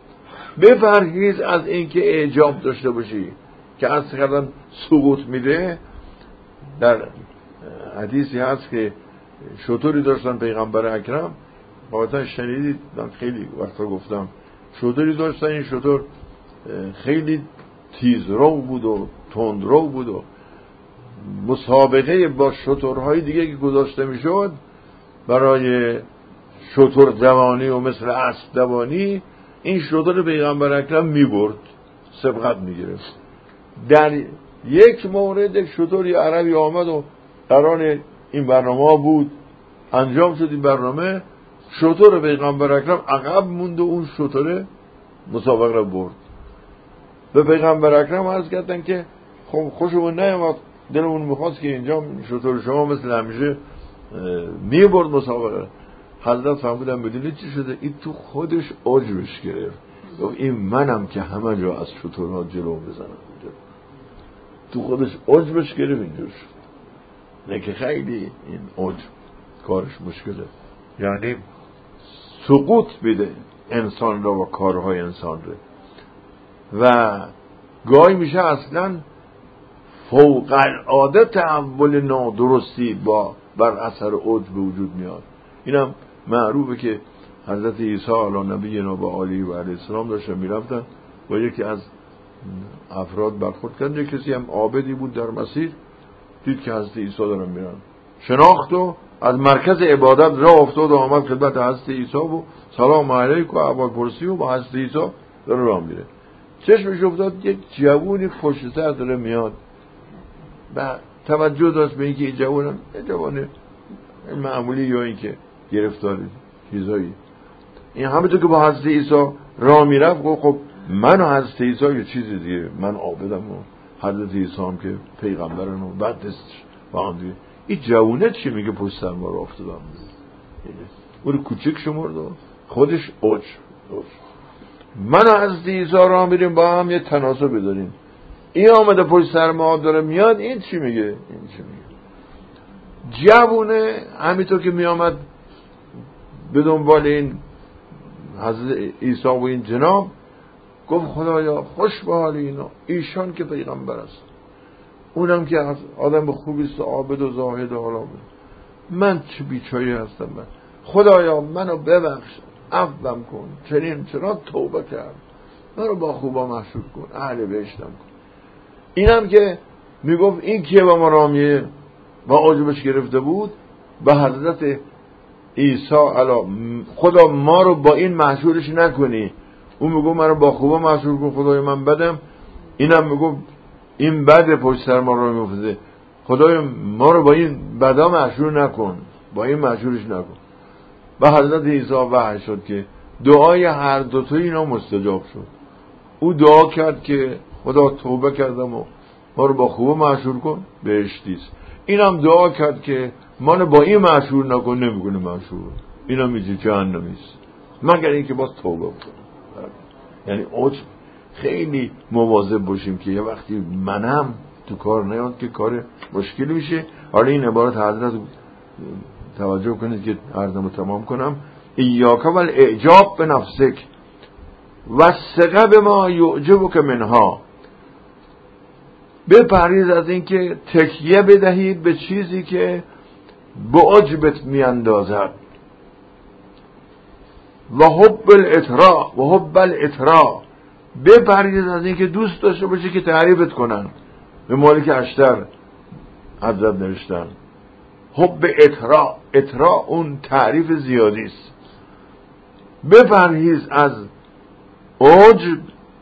بپرهیز از اینکه اعجاب داشته باشی که از کردن سقوط میده. در حدیثی هست که شطوری داشتن پیغمبر اکرم، باید شنیدید، من خیلی وقتا گفتم، شطوری داشتن، این شطور خیلی تیزرو بود و تندرو بود و مسابقه با شطورهای دیگه که گذاشته میشد برای شطور دوانی و مثل اسب دوانی، این شطور پیغمبر اکرم میبرد، سبقت میگرفت. در یک مورد یک شطوری عربی آمد و قرار این برنامه بود، انجام شد این برنامه، شطور پیغمبر اکرم عقب موند و اون شطور مسابقه رو برد. به پیغمبر اکرم عرض کردن که خب خوشمون نیامد، دلمون میخواست که اینجا شطور شما مثل همیشه میبرد مسابقه. حضرت فرمودن بدونی چی شده؟ این تو خودش عجبش گرفت، این منم که همه جا از شطورها جلو بزنم، تو خودش عجبش گرفت، اینجور شد. نه که خیلی این عجب کارش مشکله، یعنی سقوط بده انسان را و کارهای انسان را و گاهی میشه اصلا فوق العاده تحول نادرستی بر اثر عجب به وجود میاد. اینم معروفه که حضرت عیسی علی نبینا و آله و علیه السلام داشتن میرفتن با یکی از افراد برخورد کردن. یک کسی هم عابدی بود در مسیر، دید که حضرت عیسی دارن میرن، شناخت و از مرکز عبادت راه افتاد و آمد خدمت حضرت عیسی و سلام علیکم و احوال پرسی و با حضرت عیسی داره راه میره. چشمش افتاد یک جوونی پشت سر داره میاد و توجه داشت به اینکه این جوان معمولی یا این که گرفتار چیزایی، این همونطور که با حضرت عیسی راه میرفت خب من و حضرت عیسی یه چیزی دیگه، من عابدم و حضرت عیسی هم که پیغمبرن و بعد با هم دیگه. این جوونه چی میگه پشت سر ما راه افتادم، اون کوچک شمرد و خودش اوج من و حضرت عیسی راه میریم با هم یه تناسب داریم، این آمده پشت سر ما داره میاد، این چی میگه؟ جوونه همینطور که میامد به دنبال این حضرت عیسی و این جناب گفت خدایا خوش به حال اینا، ایشان که پیغمبر است، اونم که آدم خوبی است، عابد و زاهد و حالا من چه بیچاره هستم، من خدایا منو ببخش، عفوم کن، چرا توبه کرد، منو با خوبا محشور کن، اهل بهشتم کن. اینم که میگفت این که با ما رامیه و عجبش گرفته بود به حضرت عیسی خدا ما رو با این محشورش نکنی، اون میگو من رو با خوبا محشور کن خدای من بدم، اینم میگو این بده پشت سر ما رو میفته، خدای ما رو با این بدا محشور نکن، با این محشورش نکن. و حضرت عیسی وحی شد که دعای هر دوتا اینا مستجاب شد. او دعا کرد که خدا توبه کردم و ما رو با خوبا محشور کن، بهشتیست. اینم دعا کرد که ما رو با این محشور نکن، نمیکنه محشور، اینم میگه جهنمیست، مگر اینکه باز توبه بکنه. یعنی عجب خیلی مواظب باشیم که یه وقتی منم تو کار نیاد که کار مشکلی میشه. حالا این عبارت حضرت توجه کنید که عرضمو تمام کنم. ایاک والاعجاب به نفسک و ثقه به ما یعجبک منها، بپرهیز از این که تکیه بدهید به چیزی که به عجبت میاندازد. و حب الاطراء، بپرهیز از این که دوست داشته باشی که تعریفت کنن. به مالک اشتر حضرت نوشتن حب اطراء اون تعریف زیادی است. بپرهیز از عجب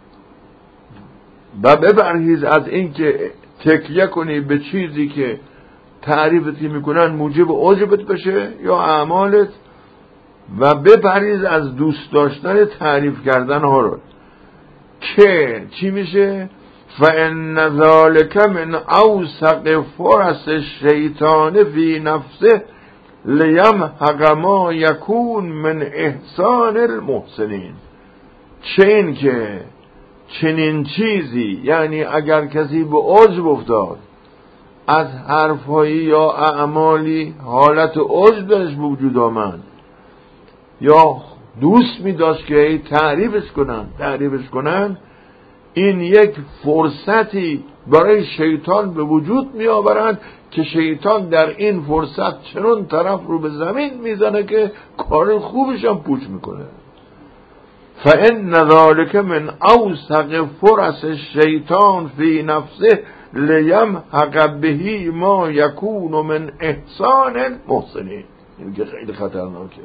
و بپرهیز از این که تکیه کنی به چیزی که تعریفتی میکنن موجب عجبت بشه یا اعمالت، و بپرهیز از دوست داشتن تعریف کردن ها رو که چی میشه؟ فإن ذلک من اوثق فرص الشیطان فی نفسه لیمحق ما یکون من احسان المحسنین. چه این که چنین چیزی، یعنی اگر کسی به عجب افتاد از حرفایی یا اعمالی حالت عجب درش وجود آمد یا دوست می داشت که تعریفش کنن، این یک فرصتی برای شیطان به وجود می آورند که شیطان در این فرصت چنون طرف رو به زمین میزنه که کار خوبش هم پوچ میکنه. فإن ذلک من اوثق فرص الشیطان فی نفسه لیمحق به ما یکون من احسان المحسنین. این که خیلی خطرناکه.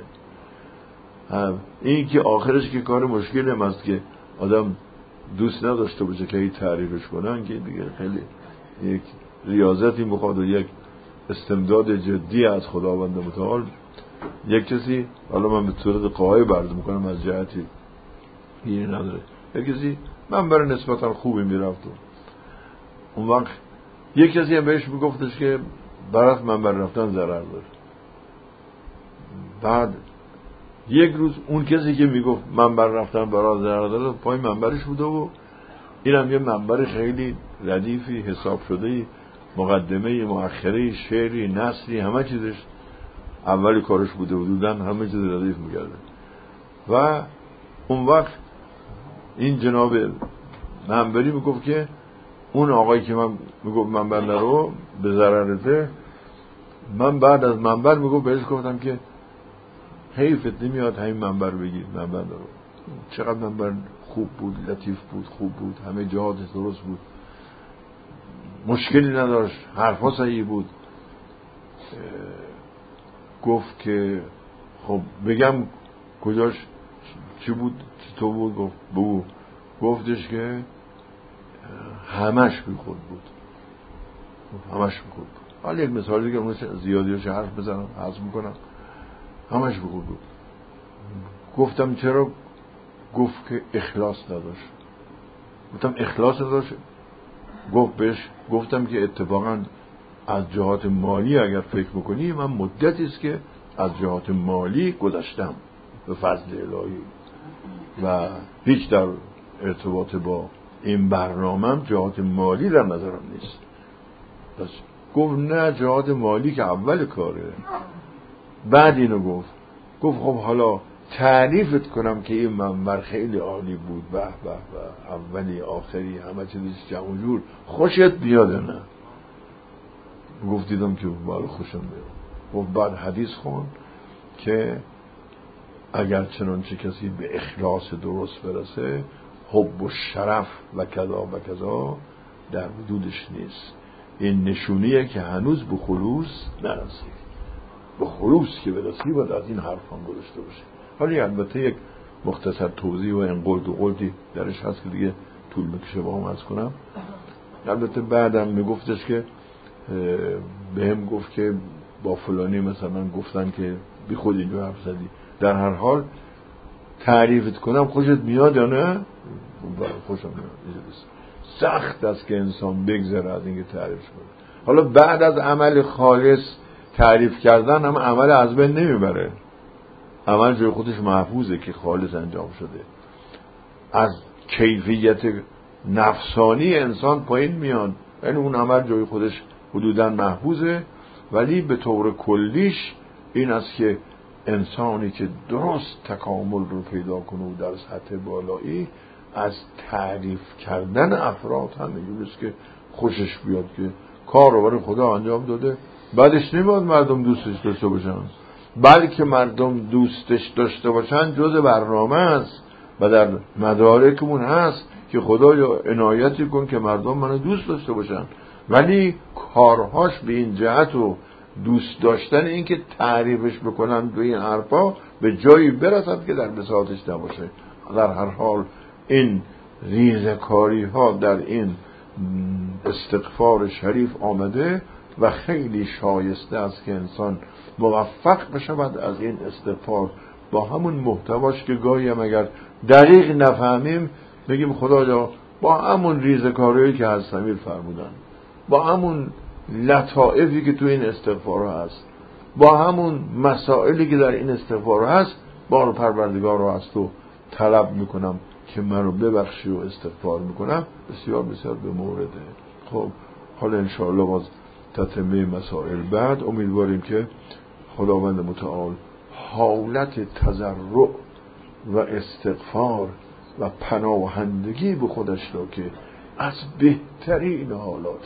این که آخرش که کار مشکل هم است که آدم دوست نداشته باشه که این تعریفش کنن، که دیگه خیلی یک ریاضتی میخواد و یک استمداد جدی از خداوند متعال. یک کسی، حالا من به صورت قاعده برد میکنم از جهتی این نداره، یک کسی من برای نسبتا خوبی میرفتم، اون وقت یک کسی هم بهش میگفتش که برات من بر رفتن ضرر داره. بعد یک روز اون کسی که میگفت من بر رفتن برات ضرر داره پای منبرش بوده و اینم یه منبر خیلی ردیفی حساب شده، مقدمه مؤخره شعری نثری همه چیزش اولی کارش بوده، حدوداً همه چیز ردیف میگرده. و اون وقت این جناب منبری میگفت که اون آقایی که من میگفت منبر نرو به ضررته، من بعد از منبر میگفت بهش گفتم که حیفت نمیاد همین منبر بگیر، منبر نرو. چقدر منبر خوب بود، لطیف بود، خوب بود، همه جهات درست بود، مشکلی نداشت، حرفا صحیح بود. گفت که خب بگم کجاش چی بود چطور بود؟ گفت بگو. گفتش که همش بی خود بود، همش بی خود بود. حالا یک مثالی که زیادیش حرف بزنم حذف میکنم، همش بی خود بود. گفتم چرا؟ گفت که اخلاص نداشت. گفتم اخلاص نداشت؟ گفت بهش گفتم که اتفاقا از جهات مالی اگر فکر بکنی من مدتی است که از جهات مالی گذشتم به فضل الهی و هیچ در ارتباط با این برنامه‌ام جهات مالی در نظرم نیست. بس گفت نه جهات مالی که اول کاره. بعد اینو گفت خب حالا تعریفت کنم که این منبر خیلی عالی بود، به به به، اولی آخری همه چیزش جمع و جور، خوشت بیاد نه؟ گفت دیدم که بالا خوشم بیاد. گفت بعد حدیث خون که اگر چنانچه کسی به اخلاص درست برسه حب و شرف و کذا و کذا در وجودش نیست. این نشونیه که هنوز به خلوص نرسید. به خلوص که برسی باید از این حرف هم گذاشته باشه. حالی البته یک مختصر توضیح و انقلد و قلدی درش هست که دیگه طول بکشه با هم عرض کنم. البته بعدم میگفتش که به هم گفت که با فلانی مثلا گفتن که بی خود اینجا حرف زدی. در هر حال تعریفت کنم خوشت میاد یا نه؟ خوشم میاد. سخت است که انسان بگذره از اینکه تعریف کنه. حالا بعد از عمل خالص تعریف کردن هم عمل از بین نمیبره. عمل جای خودش محفوظه که خالص انجام شده. از کیفیت نفسانی انسان پایین میان، یعنی اون عمل جای خودش حدوداً محفوظه، ولی به طور کلیش این است که انسانی که درست تکامل رو پیدا کنه و در سطح بالایی از تعریف کردن افراد هم میگویست که خوشش بیاد که کار رو برای خدا انجام داده. بعدش نمیاد مردم دوستش داشته باشن، بلکه مردم دوستش داشته باشن جز برنامه است و در مدارکمون هست که خدا عنایتی کن که مردم منو دوست داشته باشن، ولی کارهاش به این جهت و دوست داشتن این که تعریفش بکنن به این حرفا به جایی برسد که در بساطش نباشه. در هر حال این ریزکاری ها در این استغفار شریف آمده و خیلی شایسته است که انسان موفق بشود از این استغفار با همون محتواش که گاهی هم اگر دقیق نفهمیم بگیم خدایا با همون ریزکاریایی که از سمیر فرمودن، با همون لطائفی که تو این استغفار هست، با همون مسائلی که در این انستغفار هست، بار پروردگار رو از تو طلب میکنم که من رو ببخشی و استغفار میکنم. بسیار بسیار به مورده. خب حالا انشاءالله باز تتمه مسائل بعد امیدواریم که خداوند متعال حالت تضرع و استغفار و پناهندگی به خودش را که از بهترین حالات،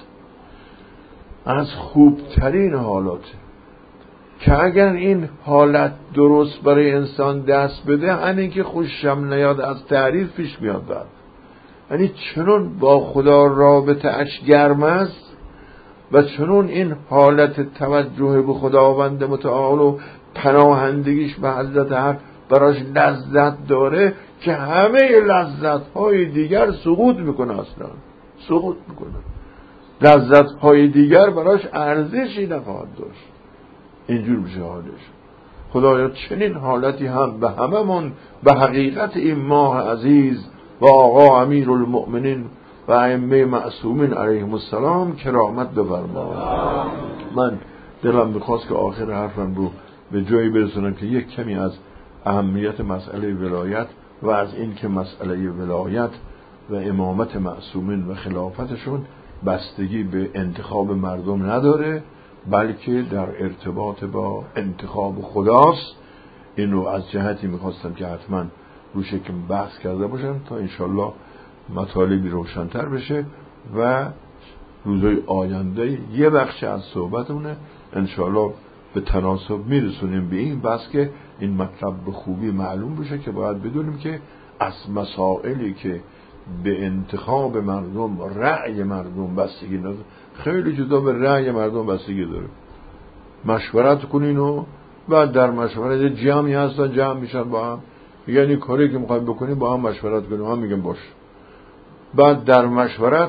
از خوبترین حالات، که اگر این حالت درست برای انسان دست بده همین که خوشم نیاد از تعریف پیش میاد بعد. یعنی چنون با خدا رابطه اش گرم است و چنون این حالت توجه به خداوند متعال و پناهندگیش به حضرت حق براش لذت داره که همه لذت های دیگر سقوط میکنه، اصلا سقوط میکنه. لذت های دیگر براش ارزشی نخواهد داشت. اینجور میشه حالش. خدایا چنین حالتی هم به هممون به حقیقت این ماه عزیز و آقا امیر المؤمنین و ائمه معصومین علیهم السلام کرامت بفرما. من دلم میخواست که آخر حرفم رو به جایی برسونم که یک کمی از اهمیت مسئله ولایت و از این که مسئله ولایت و امامت معصومین و خلافتشون بستگی به انتخاب مردم نداره، بلکه در ارتباط با انتخاب خداست. اینو از جهتی میخواستم که حتما روش که بحث کرده باشم تا انشالله مطالبی روشن‌تر بشه و روزهای آینده یه بخش از صحبتمونه انشالله به تناسب میرسونیم به این بحث که این مطلب به خوبی معلوم بشه که باید بدونیم که از مسائلی که به انتخاب مردم رأی مردم بستگی نداره، خیلی جدا به رأی مردم بستگی داره. مشورت کنین و بعد در مشورت جمعی هستن، جمع میشن با هم، یعنی کاری که میخوایم بکنیم با هم مشورت کنیم، هم میگن باش. بعد در مشورت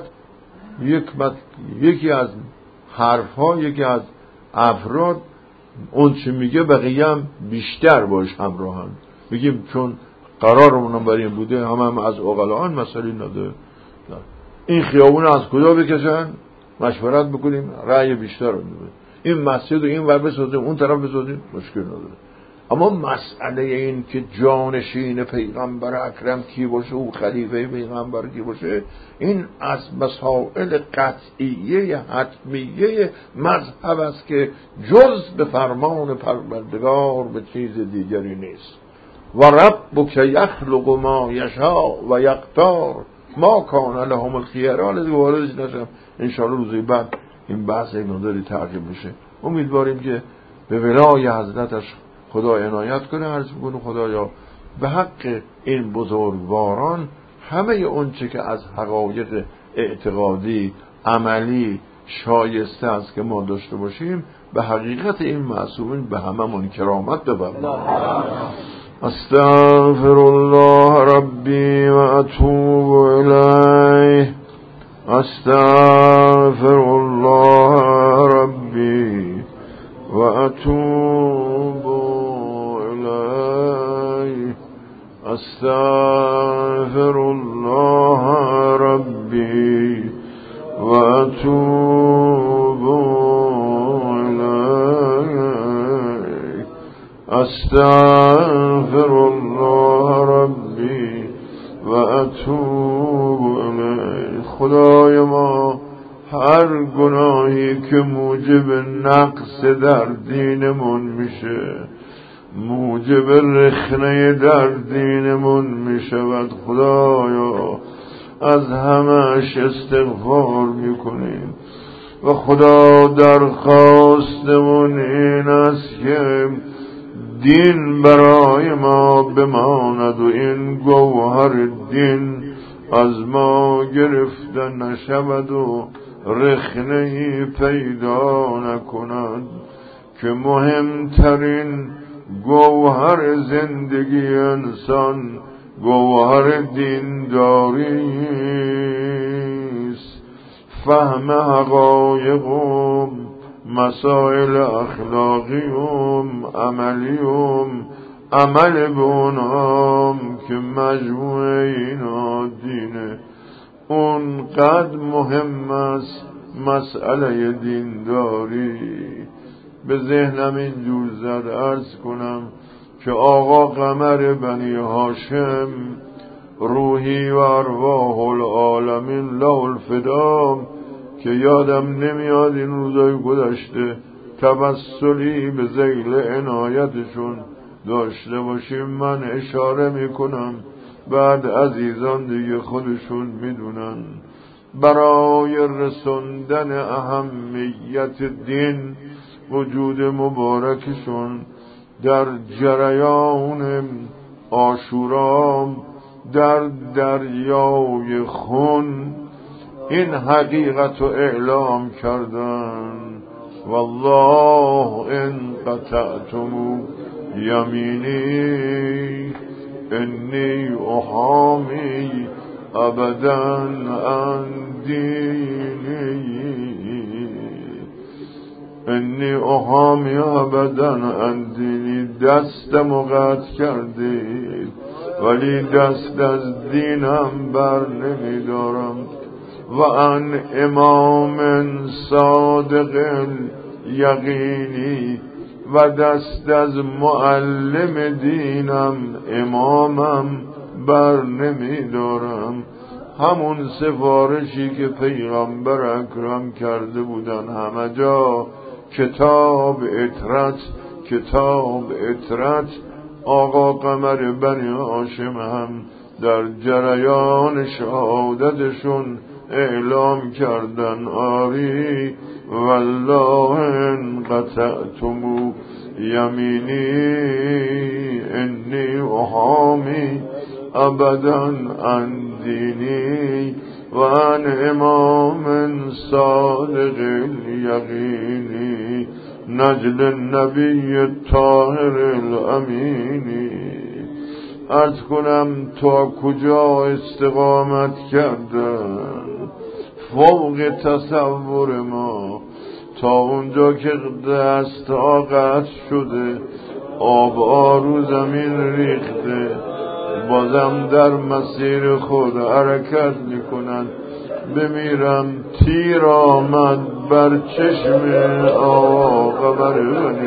یکی از حرفها یکی از افراد اون چه میگه بقیه هم بیشتر باش همراهن، میگیم چون قرارمون برای این بوده هم از عقلان مسئله نداره، این خیابون از کجا بکشن مشورت بکنیم رأی بیشتر رو میده، این مسجد رو این ور بسازیم اون طرف بسازیم مشکل نداره. اما مسئله این که جانشین پیغمبر اکرم کی باشه و خلیفه پیغمبر کی باشه، این از مسائل قطعیه حتمیه مذهب است که جز به فرمان پروردگار به چیز دیگری نیست. و ربک یخلق ما یشاء و یختار ما کان لهم الخیار. حالا دیگه واردش نشم، انشاءالله روزی بعد این بحث این مقداری تعقیب بشه. امیدواریم که به ولای حضرتش خدا عنایت کنه. عرض می‌کنم خدایا به حق این بزرگواران همه اون چه که از حقایق اعتقادی عملی شایسته است که ما داشته باشیم به حقیقت این معصومین به هممون کرامت ببخشید. استغفر الله ربی و اتوب الیه. استغفر الله ربی و اتوب الیه. استغفر الله ربی و اتوب الیه. استغفر الله ربی و اتوب الیه. خدای ما هر گناهی که موجب نقص در دینمون میشه، موجب رخنه در دینمون میشود، خدایا از همه‌اش استغفار میکنیم و خدا درخواستمون این است که دین برای ما بماند و این گوهر دین از ما گرفته نشود و رخنه‌ای پیدا نکند که مهمترین گوهر زندگی انسان گوهر دینداری است. فهم حقایق و مسائل اخلاقی و عملی و عمل به اونها که مجموعه اینا دینه، اونقدر مهم است مسئله دینداری. به ذهنم اینجور زد عرض کنم که آقا قمر بنی هاشم روحی و ارواح العالمین له الفدا که یادم نمیاد این روزای گذشته توسلی به ذیل عنایتشون داشته باشیم. من اشاره میکنم بعد عزیزان دیگه خودشون میدونن. برای رسوندن اهمیت دین وجود مبارکشون در جریان عاشورا در دریای خون این حقیقت رو اعلام کردن. والله ان قطعتم یمینی انی احامی ابدا عن دینی، انی احامی ابدا عن دینی. دستمو قطع کردید ولی دست از دینم بر نمیدارم. و ان امام صادق یقینی و دست از معلم دینم امامم بر نمیدارم. همون سفارشی که پیغمبر اکرم کرده بودن همه جا، کتاب اطرت کتاب اطرت، آقا قمر بنی هاشم هم در جریان شهادتشون اعلام کردن آری والله ان قطعتم یمینی انی احامی ابدا عن دینی و عن امام صادق الیقینی نجل النبی الطاهر الامینی. عرض کنم تا کجا استقامت کردن فوق تصور ما، تا اونجا که دست قطع شده، آب رو زمین ریخته، بازم در مسیر خود حرکت میکنن. بمیرم تیر آمد بر چشم آقا قمر بنی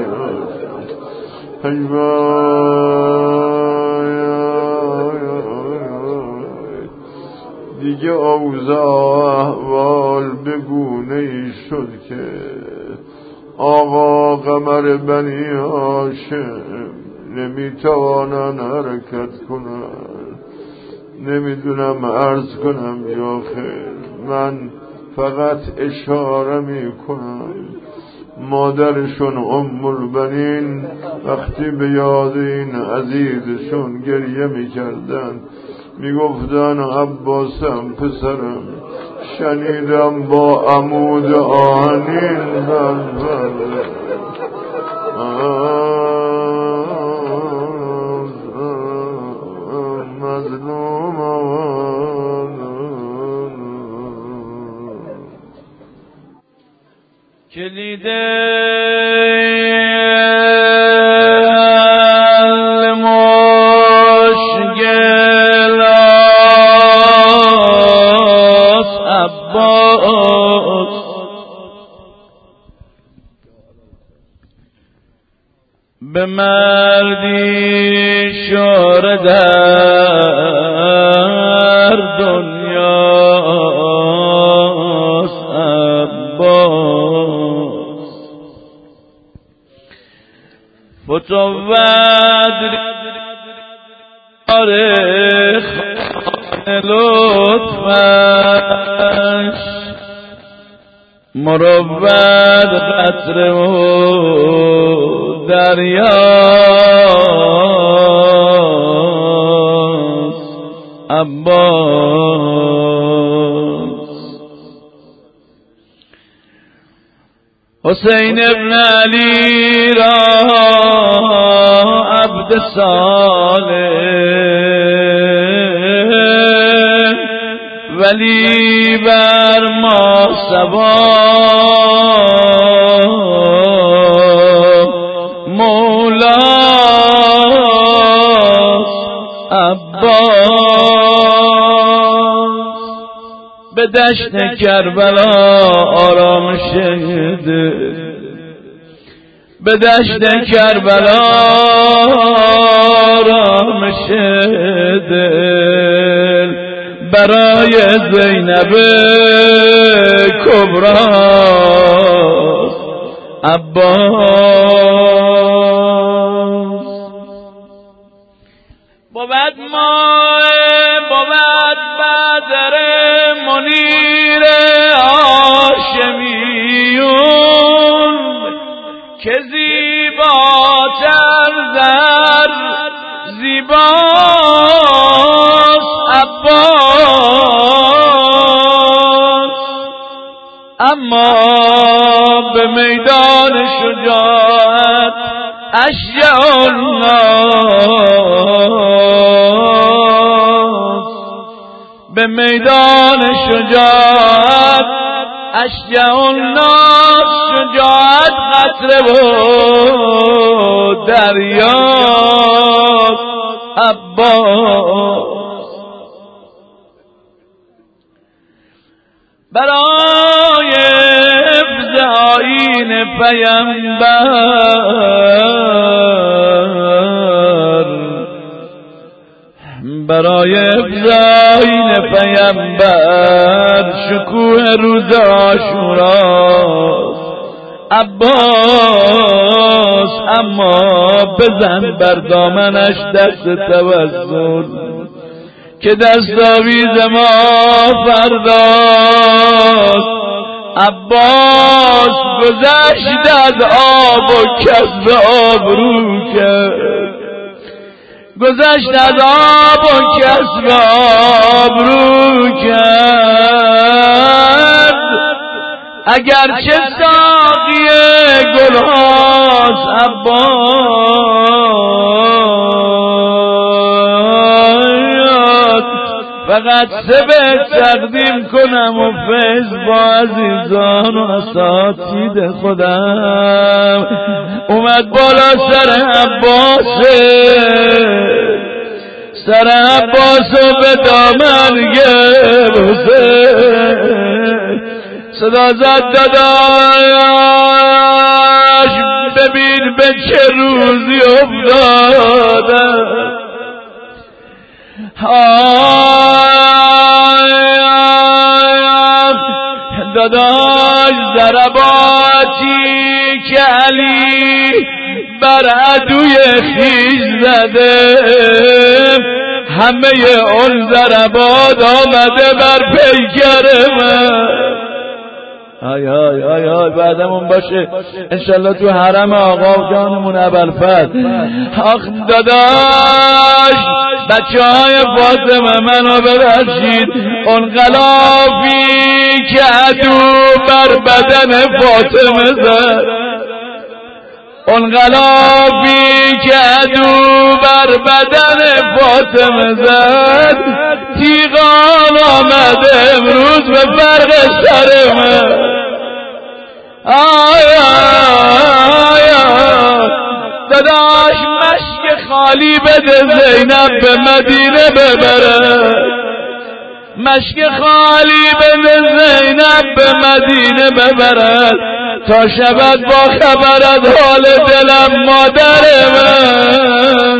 دیگه اوضاع احوال بگونه ای شد که آقا قمر بنی هاشم نمیتوانن حرکت کنن. نمیدونم عرض کنم یا خیر، من فقط اشاره میکنم. مادرشون ام البنین وقتی به یاد این عزیزشون گریه میکردن میگفتن عباسم پسرم شنیدم با عمود آهنین مظلوم کلید به مردی شور در دنیاست عباس فتوت تاریخ لطفش مروت قطره و دریاست عباس. حسین ابن علی را عبد صالح ولی بر ما سوا به دشت کربلا آرامش دل، به دشت کربلا آرامش دل برای زینب کبرا عباس. بود بدر منیر هاشمیون که زیباتر زر زیباست عباس. اما به میدان شجاعت اشجع الناس، به میدان شجاعت اشجع الناس، شجاعت قطره و دریاست عباس. برای حفظ آیین پیامبر، برای حفظ آیین پیامبر شکوه روز عاشوراست عباس اما بزن بر دامنش دست توسل که دستاویز ما فرداست. عباس گذشت از آب و کسب آبرو کرد، گذشت از آب و کسب آبرو کرد. اگرچه ساقی گلهاست عباس، فقط سبه تقدیم کنم و فیض با عزیزان و اساتید خودم اومد بالا سر عباسه، سر عباسو به دامن گرفته، صدا زد داداش ببین به چه روزی افتادم. داداش ضرباتی که علی بر عدوی خیش زده، همه اون ضربات آمده بر پیکر من. آی آی آی آی بعدمون باشه انشالله تو حرم آقا جانمون ابوالفضل. آخ داداش بچه های فاطمه منو ببخشید، اون غلافی که عدو بر بدن فاطمه زد، اون غلافی که عدو بر بدن فاطمه زد، تیغان آمده امروز به فرق سر من. آیا داداش مشک خالی بده زینب به مدینه ببره، مشک خالی بده زینب به مدینه ببرد تا شود با خبر از حال دلم مادر من.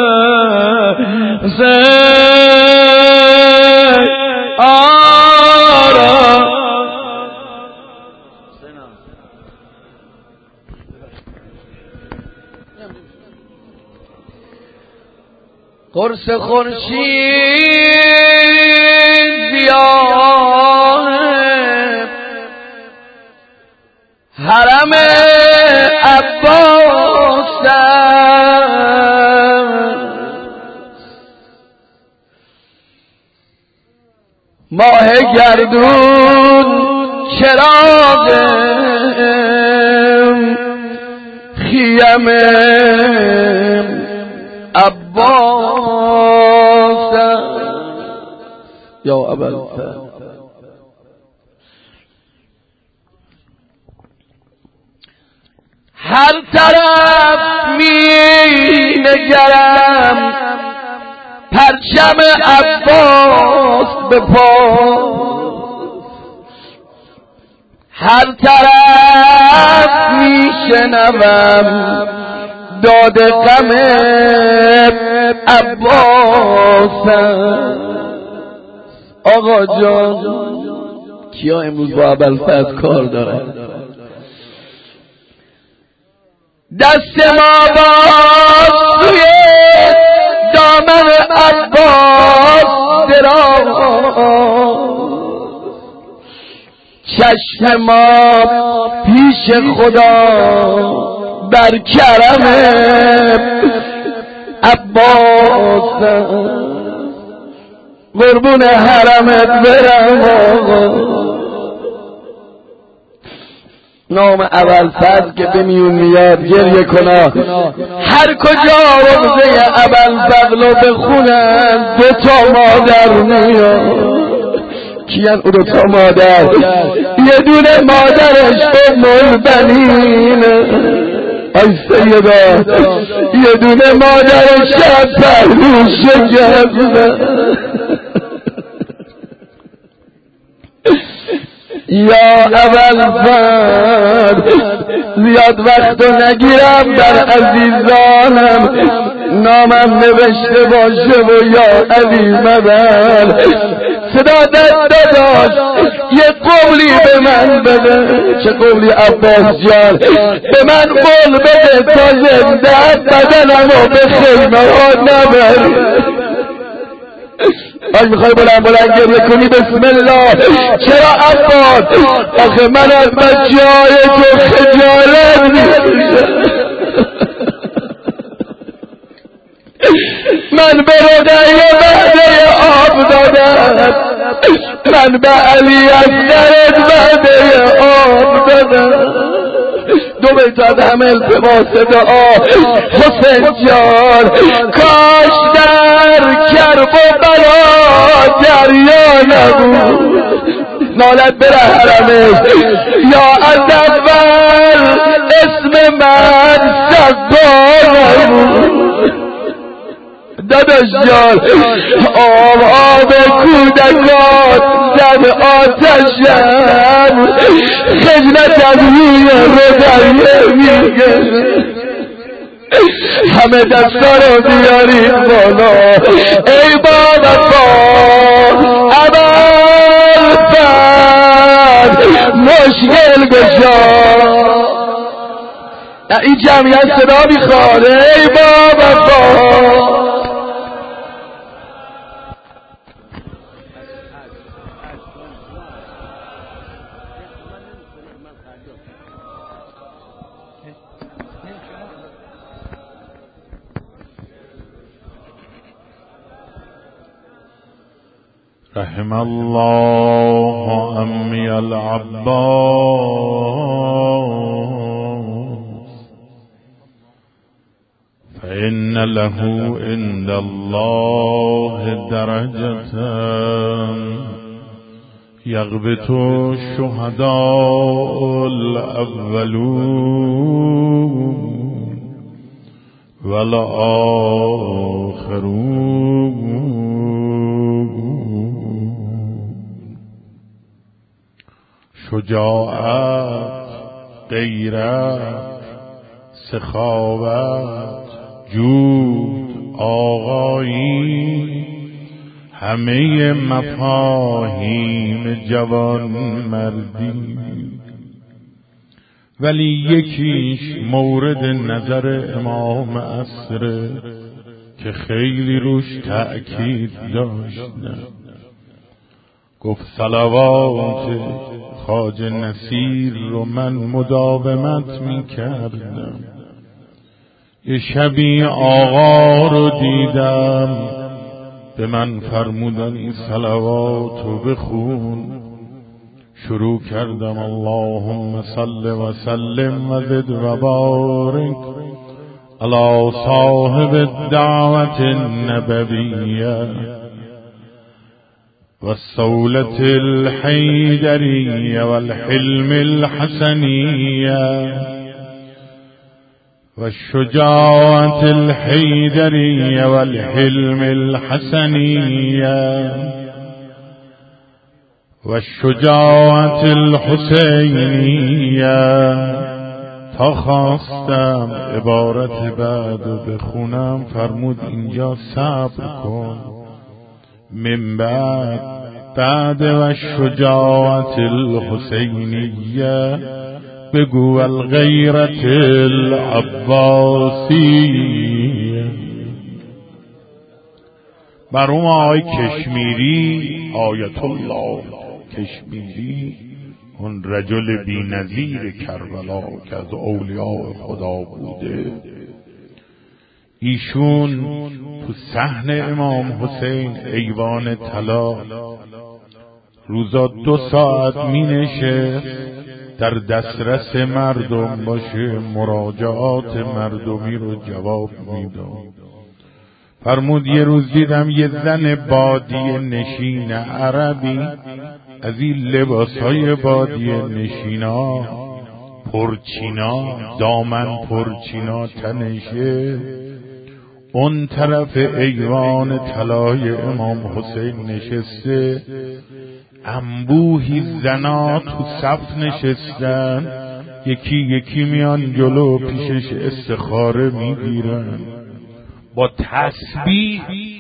قرص خورشید بیاه حرم عباس ماه گردون چراغ خیم عباس یا ابوالفضل. هر طرف می نگرم پرچم عباس به پا، هر طرف می شنوم داد غم عباس. آقا جان کیا امروز با ابوالفضل کار داره؟ دست ما باز توی دامن عباس دراز، چشم ما پیش خدا بر کرم عباس. قربون حرمت برم آقا، نام ابوالفضل که به میون میاد گریه کنا، هر کجا روزه ابوالفضل رو بخونن دوتا مادر میاد. کیان او دوتا مادر؟ یه دونه مادرش ام البنین ای سیدا، یه دونه مادرش پهلو شکست. یا ابوالفضل زیاد وقتو نگیرم بر عزیزانم، نامم نوشته باشه و یا علی مبر صدا داداش یه قولی به من بده. چه قولی عباس جان؟ به من قول بده تا زنده بدنمو به خیمه ها نبری. آج میخوای بلند گریه کنی بسم الله. چرا عباس؟ آخه من از بچه‌های تو خجالت می‌کشم. من به رقیه وعده آب دادم، من به علی اصغرت وعده آب دادم. دو بیت از همه التماس دعا. حسین جان کاش در کرب و بلا دریا نبود. نالت بره حرمش یا از اول اسم من سبا نبود. داداش جان آب کودکان زد آتشم، خجلت از روی رو دریه میگه. همه دستا رو بیارید بالا ای بابا اول فرد مشکل گشا. این جمعیت صدا میخواد ای بابا. رحم الله أمي العباس فإن له عند الله درجة يغبط الشهداء الأولون والآخرون. شجاعت، غیرت، سخاوت، جود، آقایی، همه مفاهیم جوان مردی، ولی یکیش مورد نظر امام عصر که خیلی روش تأکید داشتن. گفت صلوات خواجه نصیر رو من مداومت می کردم. یه شبی آقا رو دیدم به من فرمودن این صلوات رو بخون. شروع کردم اللهم صل و سلم و زد و بارک علی صاحب الدعوة النبویه والصولة الحيدرية والحلم الحسنية والشجاعة الحيدرية والحلم الحسنية والشجاعة الحسينية. تا خواستم عبارت بعد بخونم فرمود اینجا صبر کن. من بعد و شجاعت الحسینیه بگو الغیرت العباسیه. مرحوم آقای کشمیری، آیت الله کشمیری، اون رجل بی نظیر کربلا که از اولیاء خدا بوده، ایشون تو صحن امام حسین ایوان طلا روزا 2 ساعت می نشست در دسترس مردم باشه، مراجعات مردمی رو جواب میداد. فرمود یه روز دیدم یه زن بادیه نشین عربی از این لباسهای بادیه نشینا پرچینا، دامن پرچینا تنشه، اون طرف ایوان طلای امام حسین نشسته، انبوهی زنا تو صف نشستن، یکی یکی میان جلو پیشش استخاره میگیرن، با تسبیح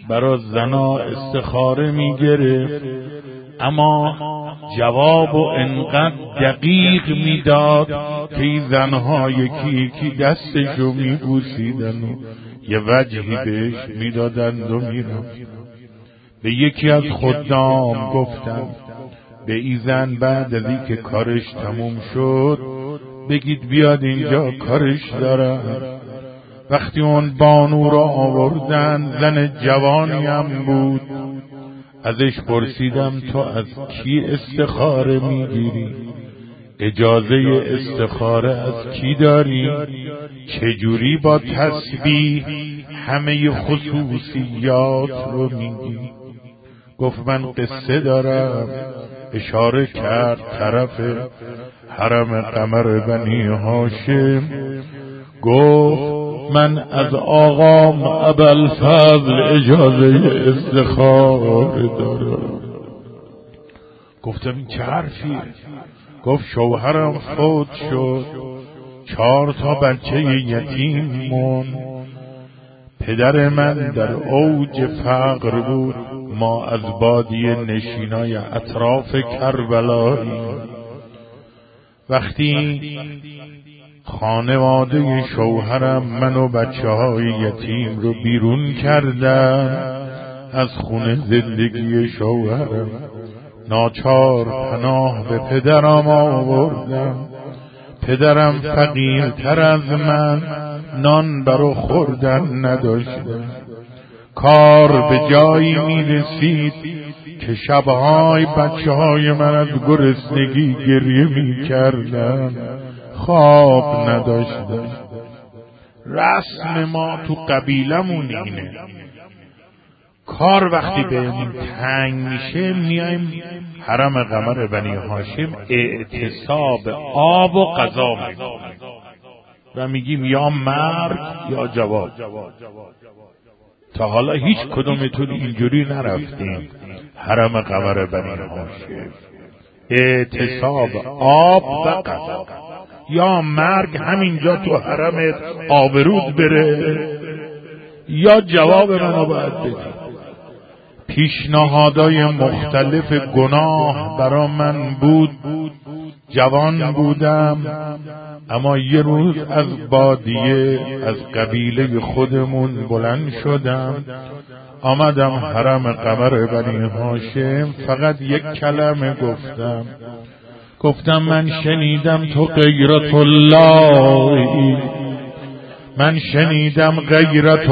برای زنا استخاره میگرفت، اما جواب و انقدر دقیق میداد که این زنها یکی یکی دستشو میبوسیدن و یه وجهی بهش میدادند و میرفت. به یکی از خدام گفتم به این زن بعد از این که کارش تموم شد بگید بیاد اینجا کارش دارم. وقتی اون بانو را آوردن، زن جوانی هم بود، ازش پرسیدم تو از کی استخاره میگیری؟ اجازه استخاره از کی داری؟ چجوری با تسبیح همه خصوصیات رو میگی؟ گفت من قصه دارم. اشاره کرد طرف حرم قمر بنی هاشم. گفت من از آقام ابوالفضل اجازه استخاره دارم. گفتم این چه حرفیه؟ گفت شوهرم فوت شد، 4 بچه یتیم موند، پدر من در اوج فقر بود، ما از بادیه نشینای اطراف کربلایی. وقتی خانواده شوهرم من و بچه‌های یتیم رو بیرون کردن از خونه زندگی شوهرم، ناچار پناه به پدرم آوردم. پدرم فقیرتر از من نان برا خوردن نداشتم. کار به جایی میرسید که شبهای بچه‌های من از گرسنگی گریه میکردن، خواب نداشتن. رسم ما تو قبیلمون اینه، کار وقتی بهمون تنگ میشه میایم حرم قمر بنی هاشم اعتصاب آب و غذا میکنیم و میگیم یا مرگ یا جواب. تا حالا هیچ کدومتون اینجوری نرفتیم حرم قمر بنی هاشم؟ اعتصاب آب و غذا، یا مرگ همینجا تو حرمت آبرود بره یا جواب منو باید بدی. پیشنهادای مختلف گناه برا من بود. جوان بودم، اما یه روز از بادیه از قبیله خودمون بلند شدم، آمدم حرم قمر بنی هاشم. فقط یک کلمه گفتم من شنیدم تو غیرت اللهی، من شنیدم غیرت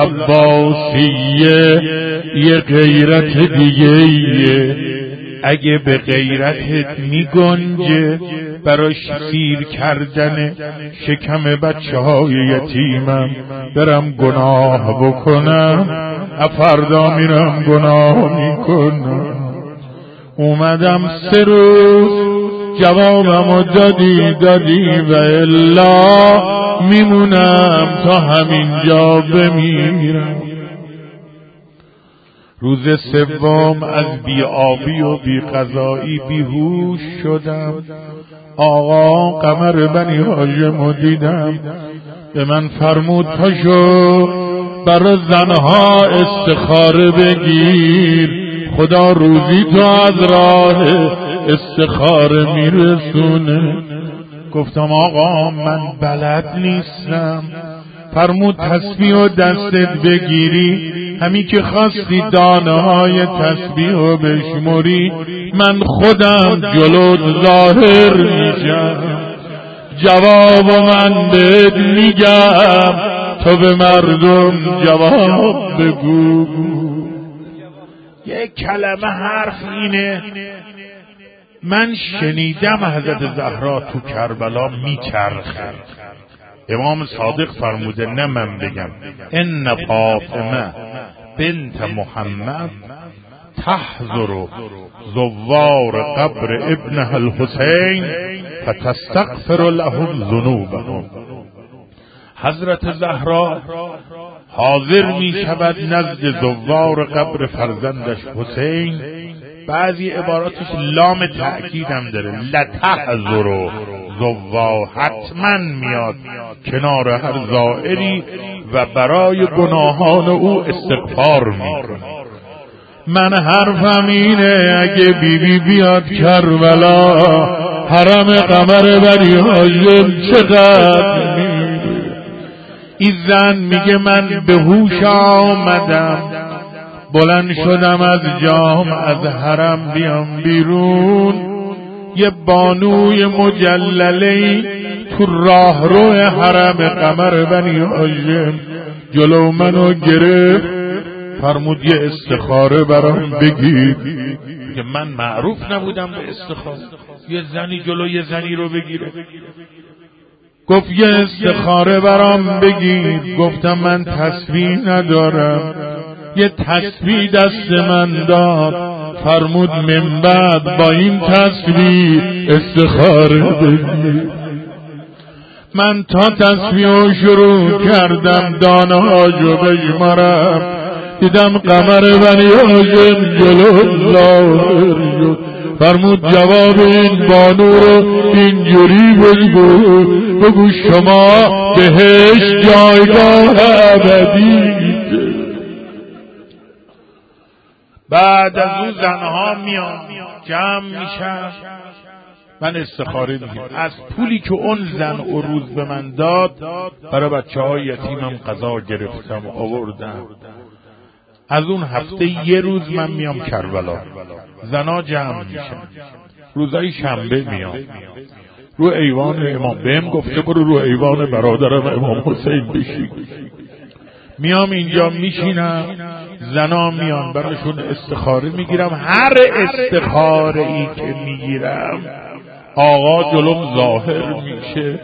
العباسیه یه غیرت دیگه، اگه به غیرتت میگنجه براش سیر کردن شکم بچه های یتیمم برم گناه بکنم، فردا میرم گناه میکنم. اومدم 3 روز جوابمو دادی و الا میمونم تا همینجا بمیرم. روز 3 از بی‌آبی و بی‌غذایی بیهوش شدم. آقا قمر بنی هاشم دیدم، به من فرمود پاشو برای زنها استخاره بگیر، خدا روزی تو از راه استخاره میرسونه. گفتم آقا من بلد نیستم. فرمود تسبیح و دستت بگیری، همی که خواستی دانه های تسبیح و بشموری، من خودم جلوت ظاهر میشم، جواب من بهت میگم، تو به مردم جواب بگو. یک کلمه حرف اینه، من شنیدم حضرت زهرا تو کربلا میچرخه. امام صادق فرموده نه من بگم، ان فاطمه بنت محمد تحضر زوار قبر ابنها الحسین فتستغفر لهم ذنوبهم. حضرت زهرا حاضر می شود نزد زوار قبر فرزندش حسین. بعضی عباراتش لام تأکید هم داره، لتحضر زوار، حتما میاد کنار هر زائری و برای گناهان او استغفار میکنم. من حرفم اینه اگه بیبی بیاد کربلا، حرم قمر بنی هاشم چقدر میره. این زن میگه من به هوش آمدم، بلند شدم از جام، از حرم بیام بیرون، یه بانوی مجلله‌ای تو راهرو حرم قمر بنی هاشم جلو منو گرفت، فرمود یه استخاره برام بگید که من معروف نبودم به استخاره. یه زنی جلو یه زنی رو بگیره، گفت یه استخاره برام بگید. گفتم من تسبیح ندارم. یه تسبیح دست من داد، فرمود من بعد با این تسبیح استخاره بگید. من تا تسبیح شروع کردم دانه هاجو بشمارم، دیدم قمر بنی هاشم جلو ظاهر شد. فرمود جواب این بانو رو اینجوری بگو شما بهش جایگاه ابدی. بعد از اون زنها میان جمع میشن، من استخاره میگم از پولی که اون زن او روز به من داد برای بچه‌های یتیمم قضا گرفتم آوردم. از اون هفته یه روز من میام کربلا، زنا جمع میشن، روزای شنبه میام رو ایوان امام، بهم گفته برو رو ایوان برادرم امام حسین بشین. میام اینجا میشینم، زنا میان براشون استخاره میگیرم. هر استخاره ای که میگیرم آقا جلوم ظاهر میشه،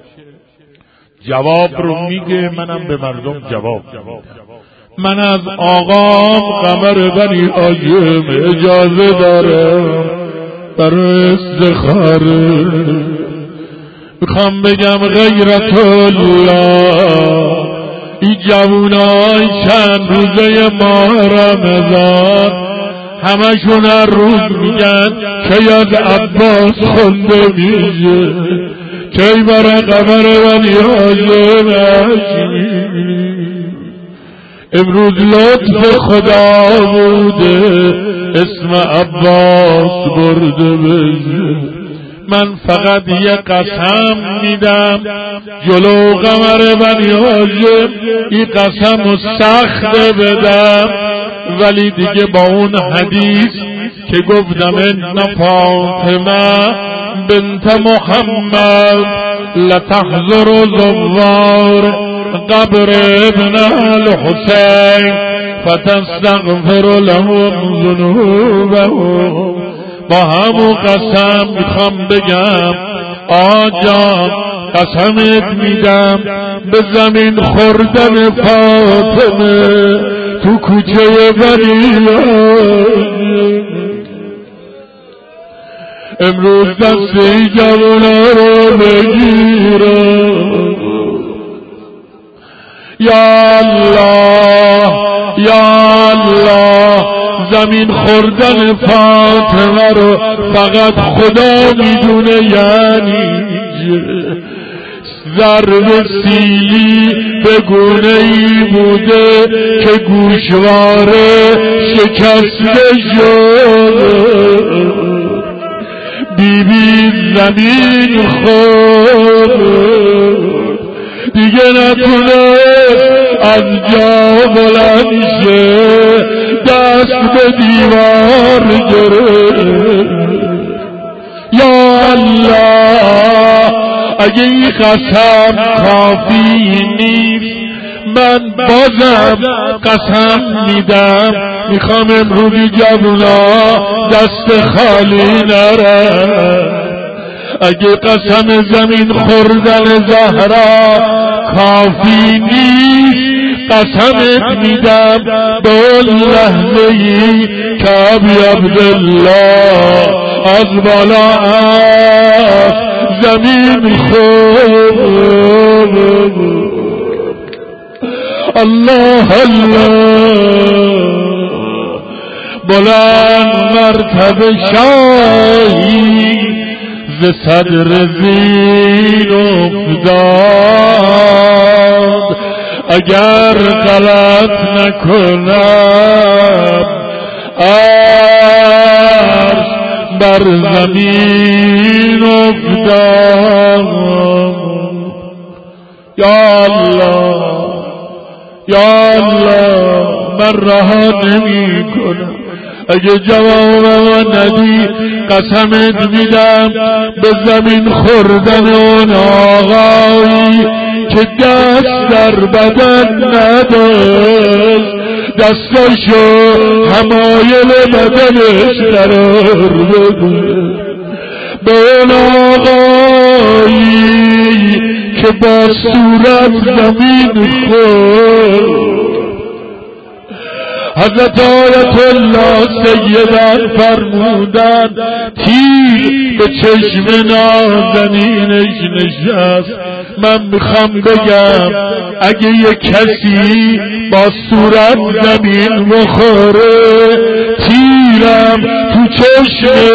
جواب رو میگه، منم به مردم جواب. من از آقام قمر بنی هاشم اجازه دارم برای استخاره. میخوام بگم غیرت الله، این جوونای چند روزه ماه رمضان همشون هر روز میگن که از عباس خونده میشه، کی برای قمر بنی هاشم. امروز لطف خدا بوده اسم عباس برده بشه. من فقط یه قسم میدم جلو قمر بنی هاشم، این قسم رو سخت بدم، ولی دیگه با اون حدیث که گفتم ان فاطمه بنت محمد لتحضر زوار قبر ابن الحسین فتستغفر لهم ذنوبهم. با همون قسم میخوام بگم آجان قسمت میدم به زمین خوردن فاطمه تو کوچه بنی هاشم. امروز دست این جوانا رو بگیرم. یا الله یا الله، زمین خوردن فاطمه رو فقط خدا میدونه یعنی ضرب سیلی به گونه‌ای بوده که گوشواره شکسته شد. بیبی زمین خورد دیگه نتونه از جا بلند شه، دست به دیوار گرفت. یا الله اگه این قسم کافی نیست من بازم قسم میدم، میخوام امروزی جوونا دست خالی نرن. اگه قسم زمین خوردن زهرا کافی نیست، قسمت میدم به اون لحظه‌ای که ابی عبدالله از بالا از زمین خورد. الله الله بلند مرتبه شاهی ز صدر زین افتاد، اگر غلط نکنم عرش بر زمین افتاد. یا الله یا الله من رها نمی کنم، اگه جوابم ندی قسمت میدم به زمین خوردن اون آقایی که دست در بدن نداشت، دستاشو همایل بدنش قرار بده، به اون آقایی که با صورت زمین خورد. حضرت آیت الله سیدان فرمودن تیر به چشم نازنینش نشست. من میخوام بگم اگه یک کسی با صورت زمین بخوره تیرم تو چشم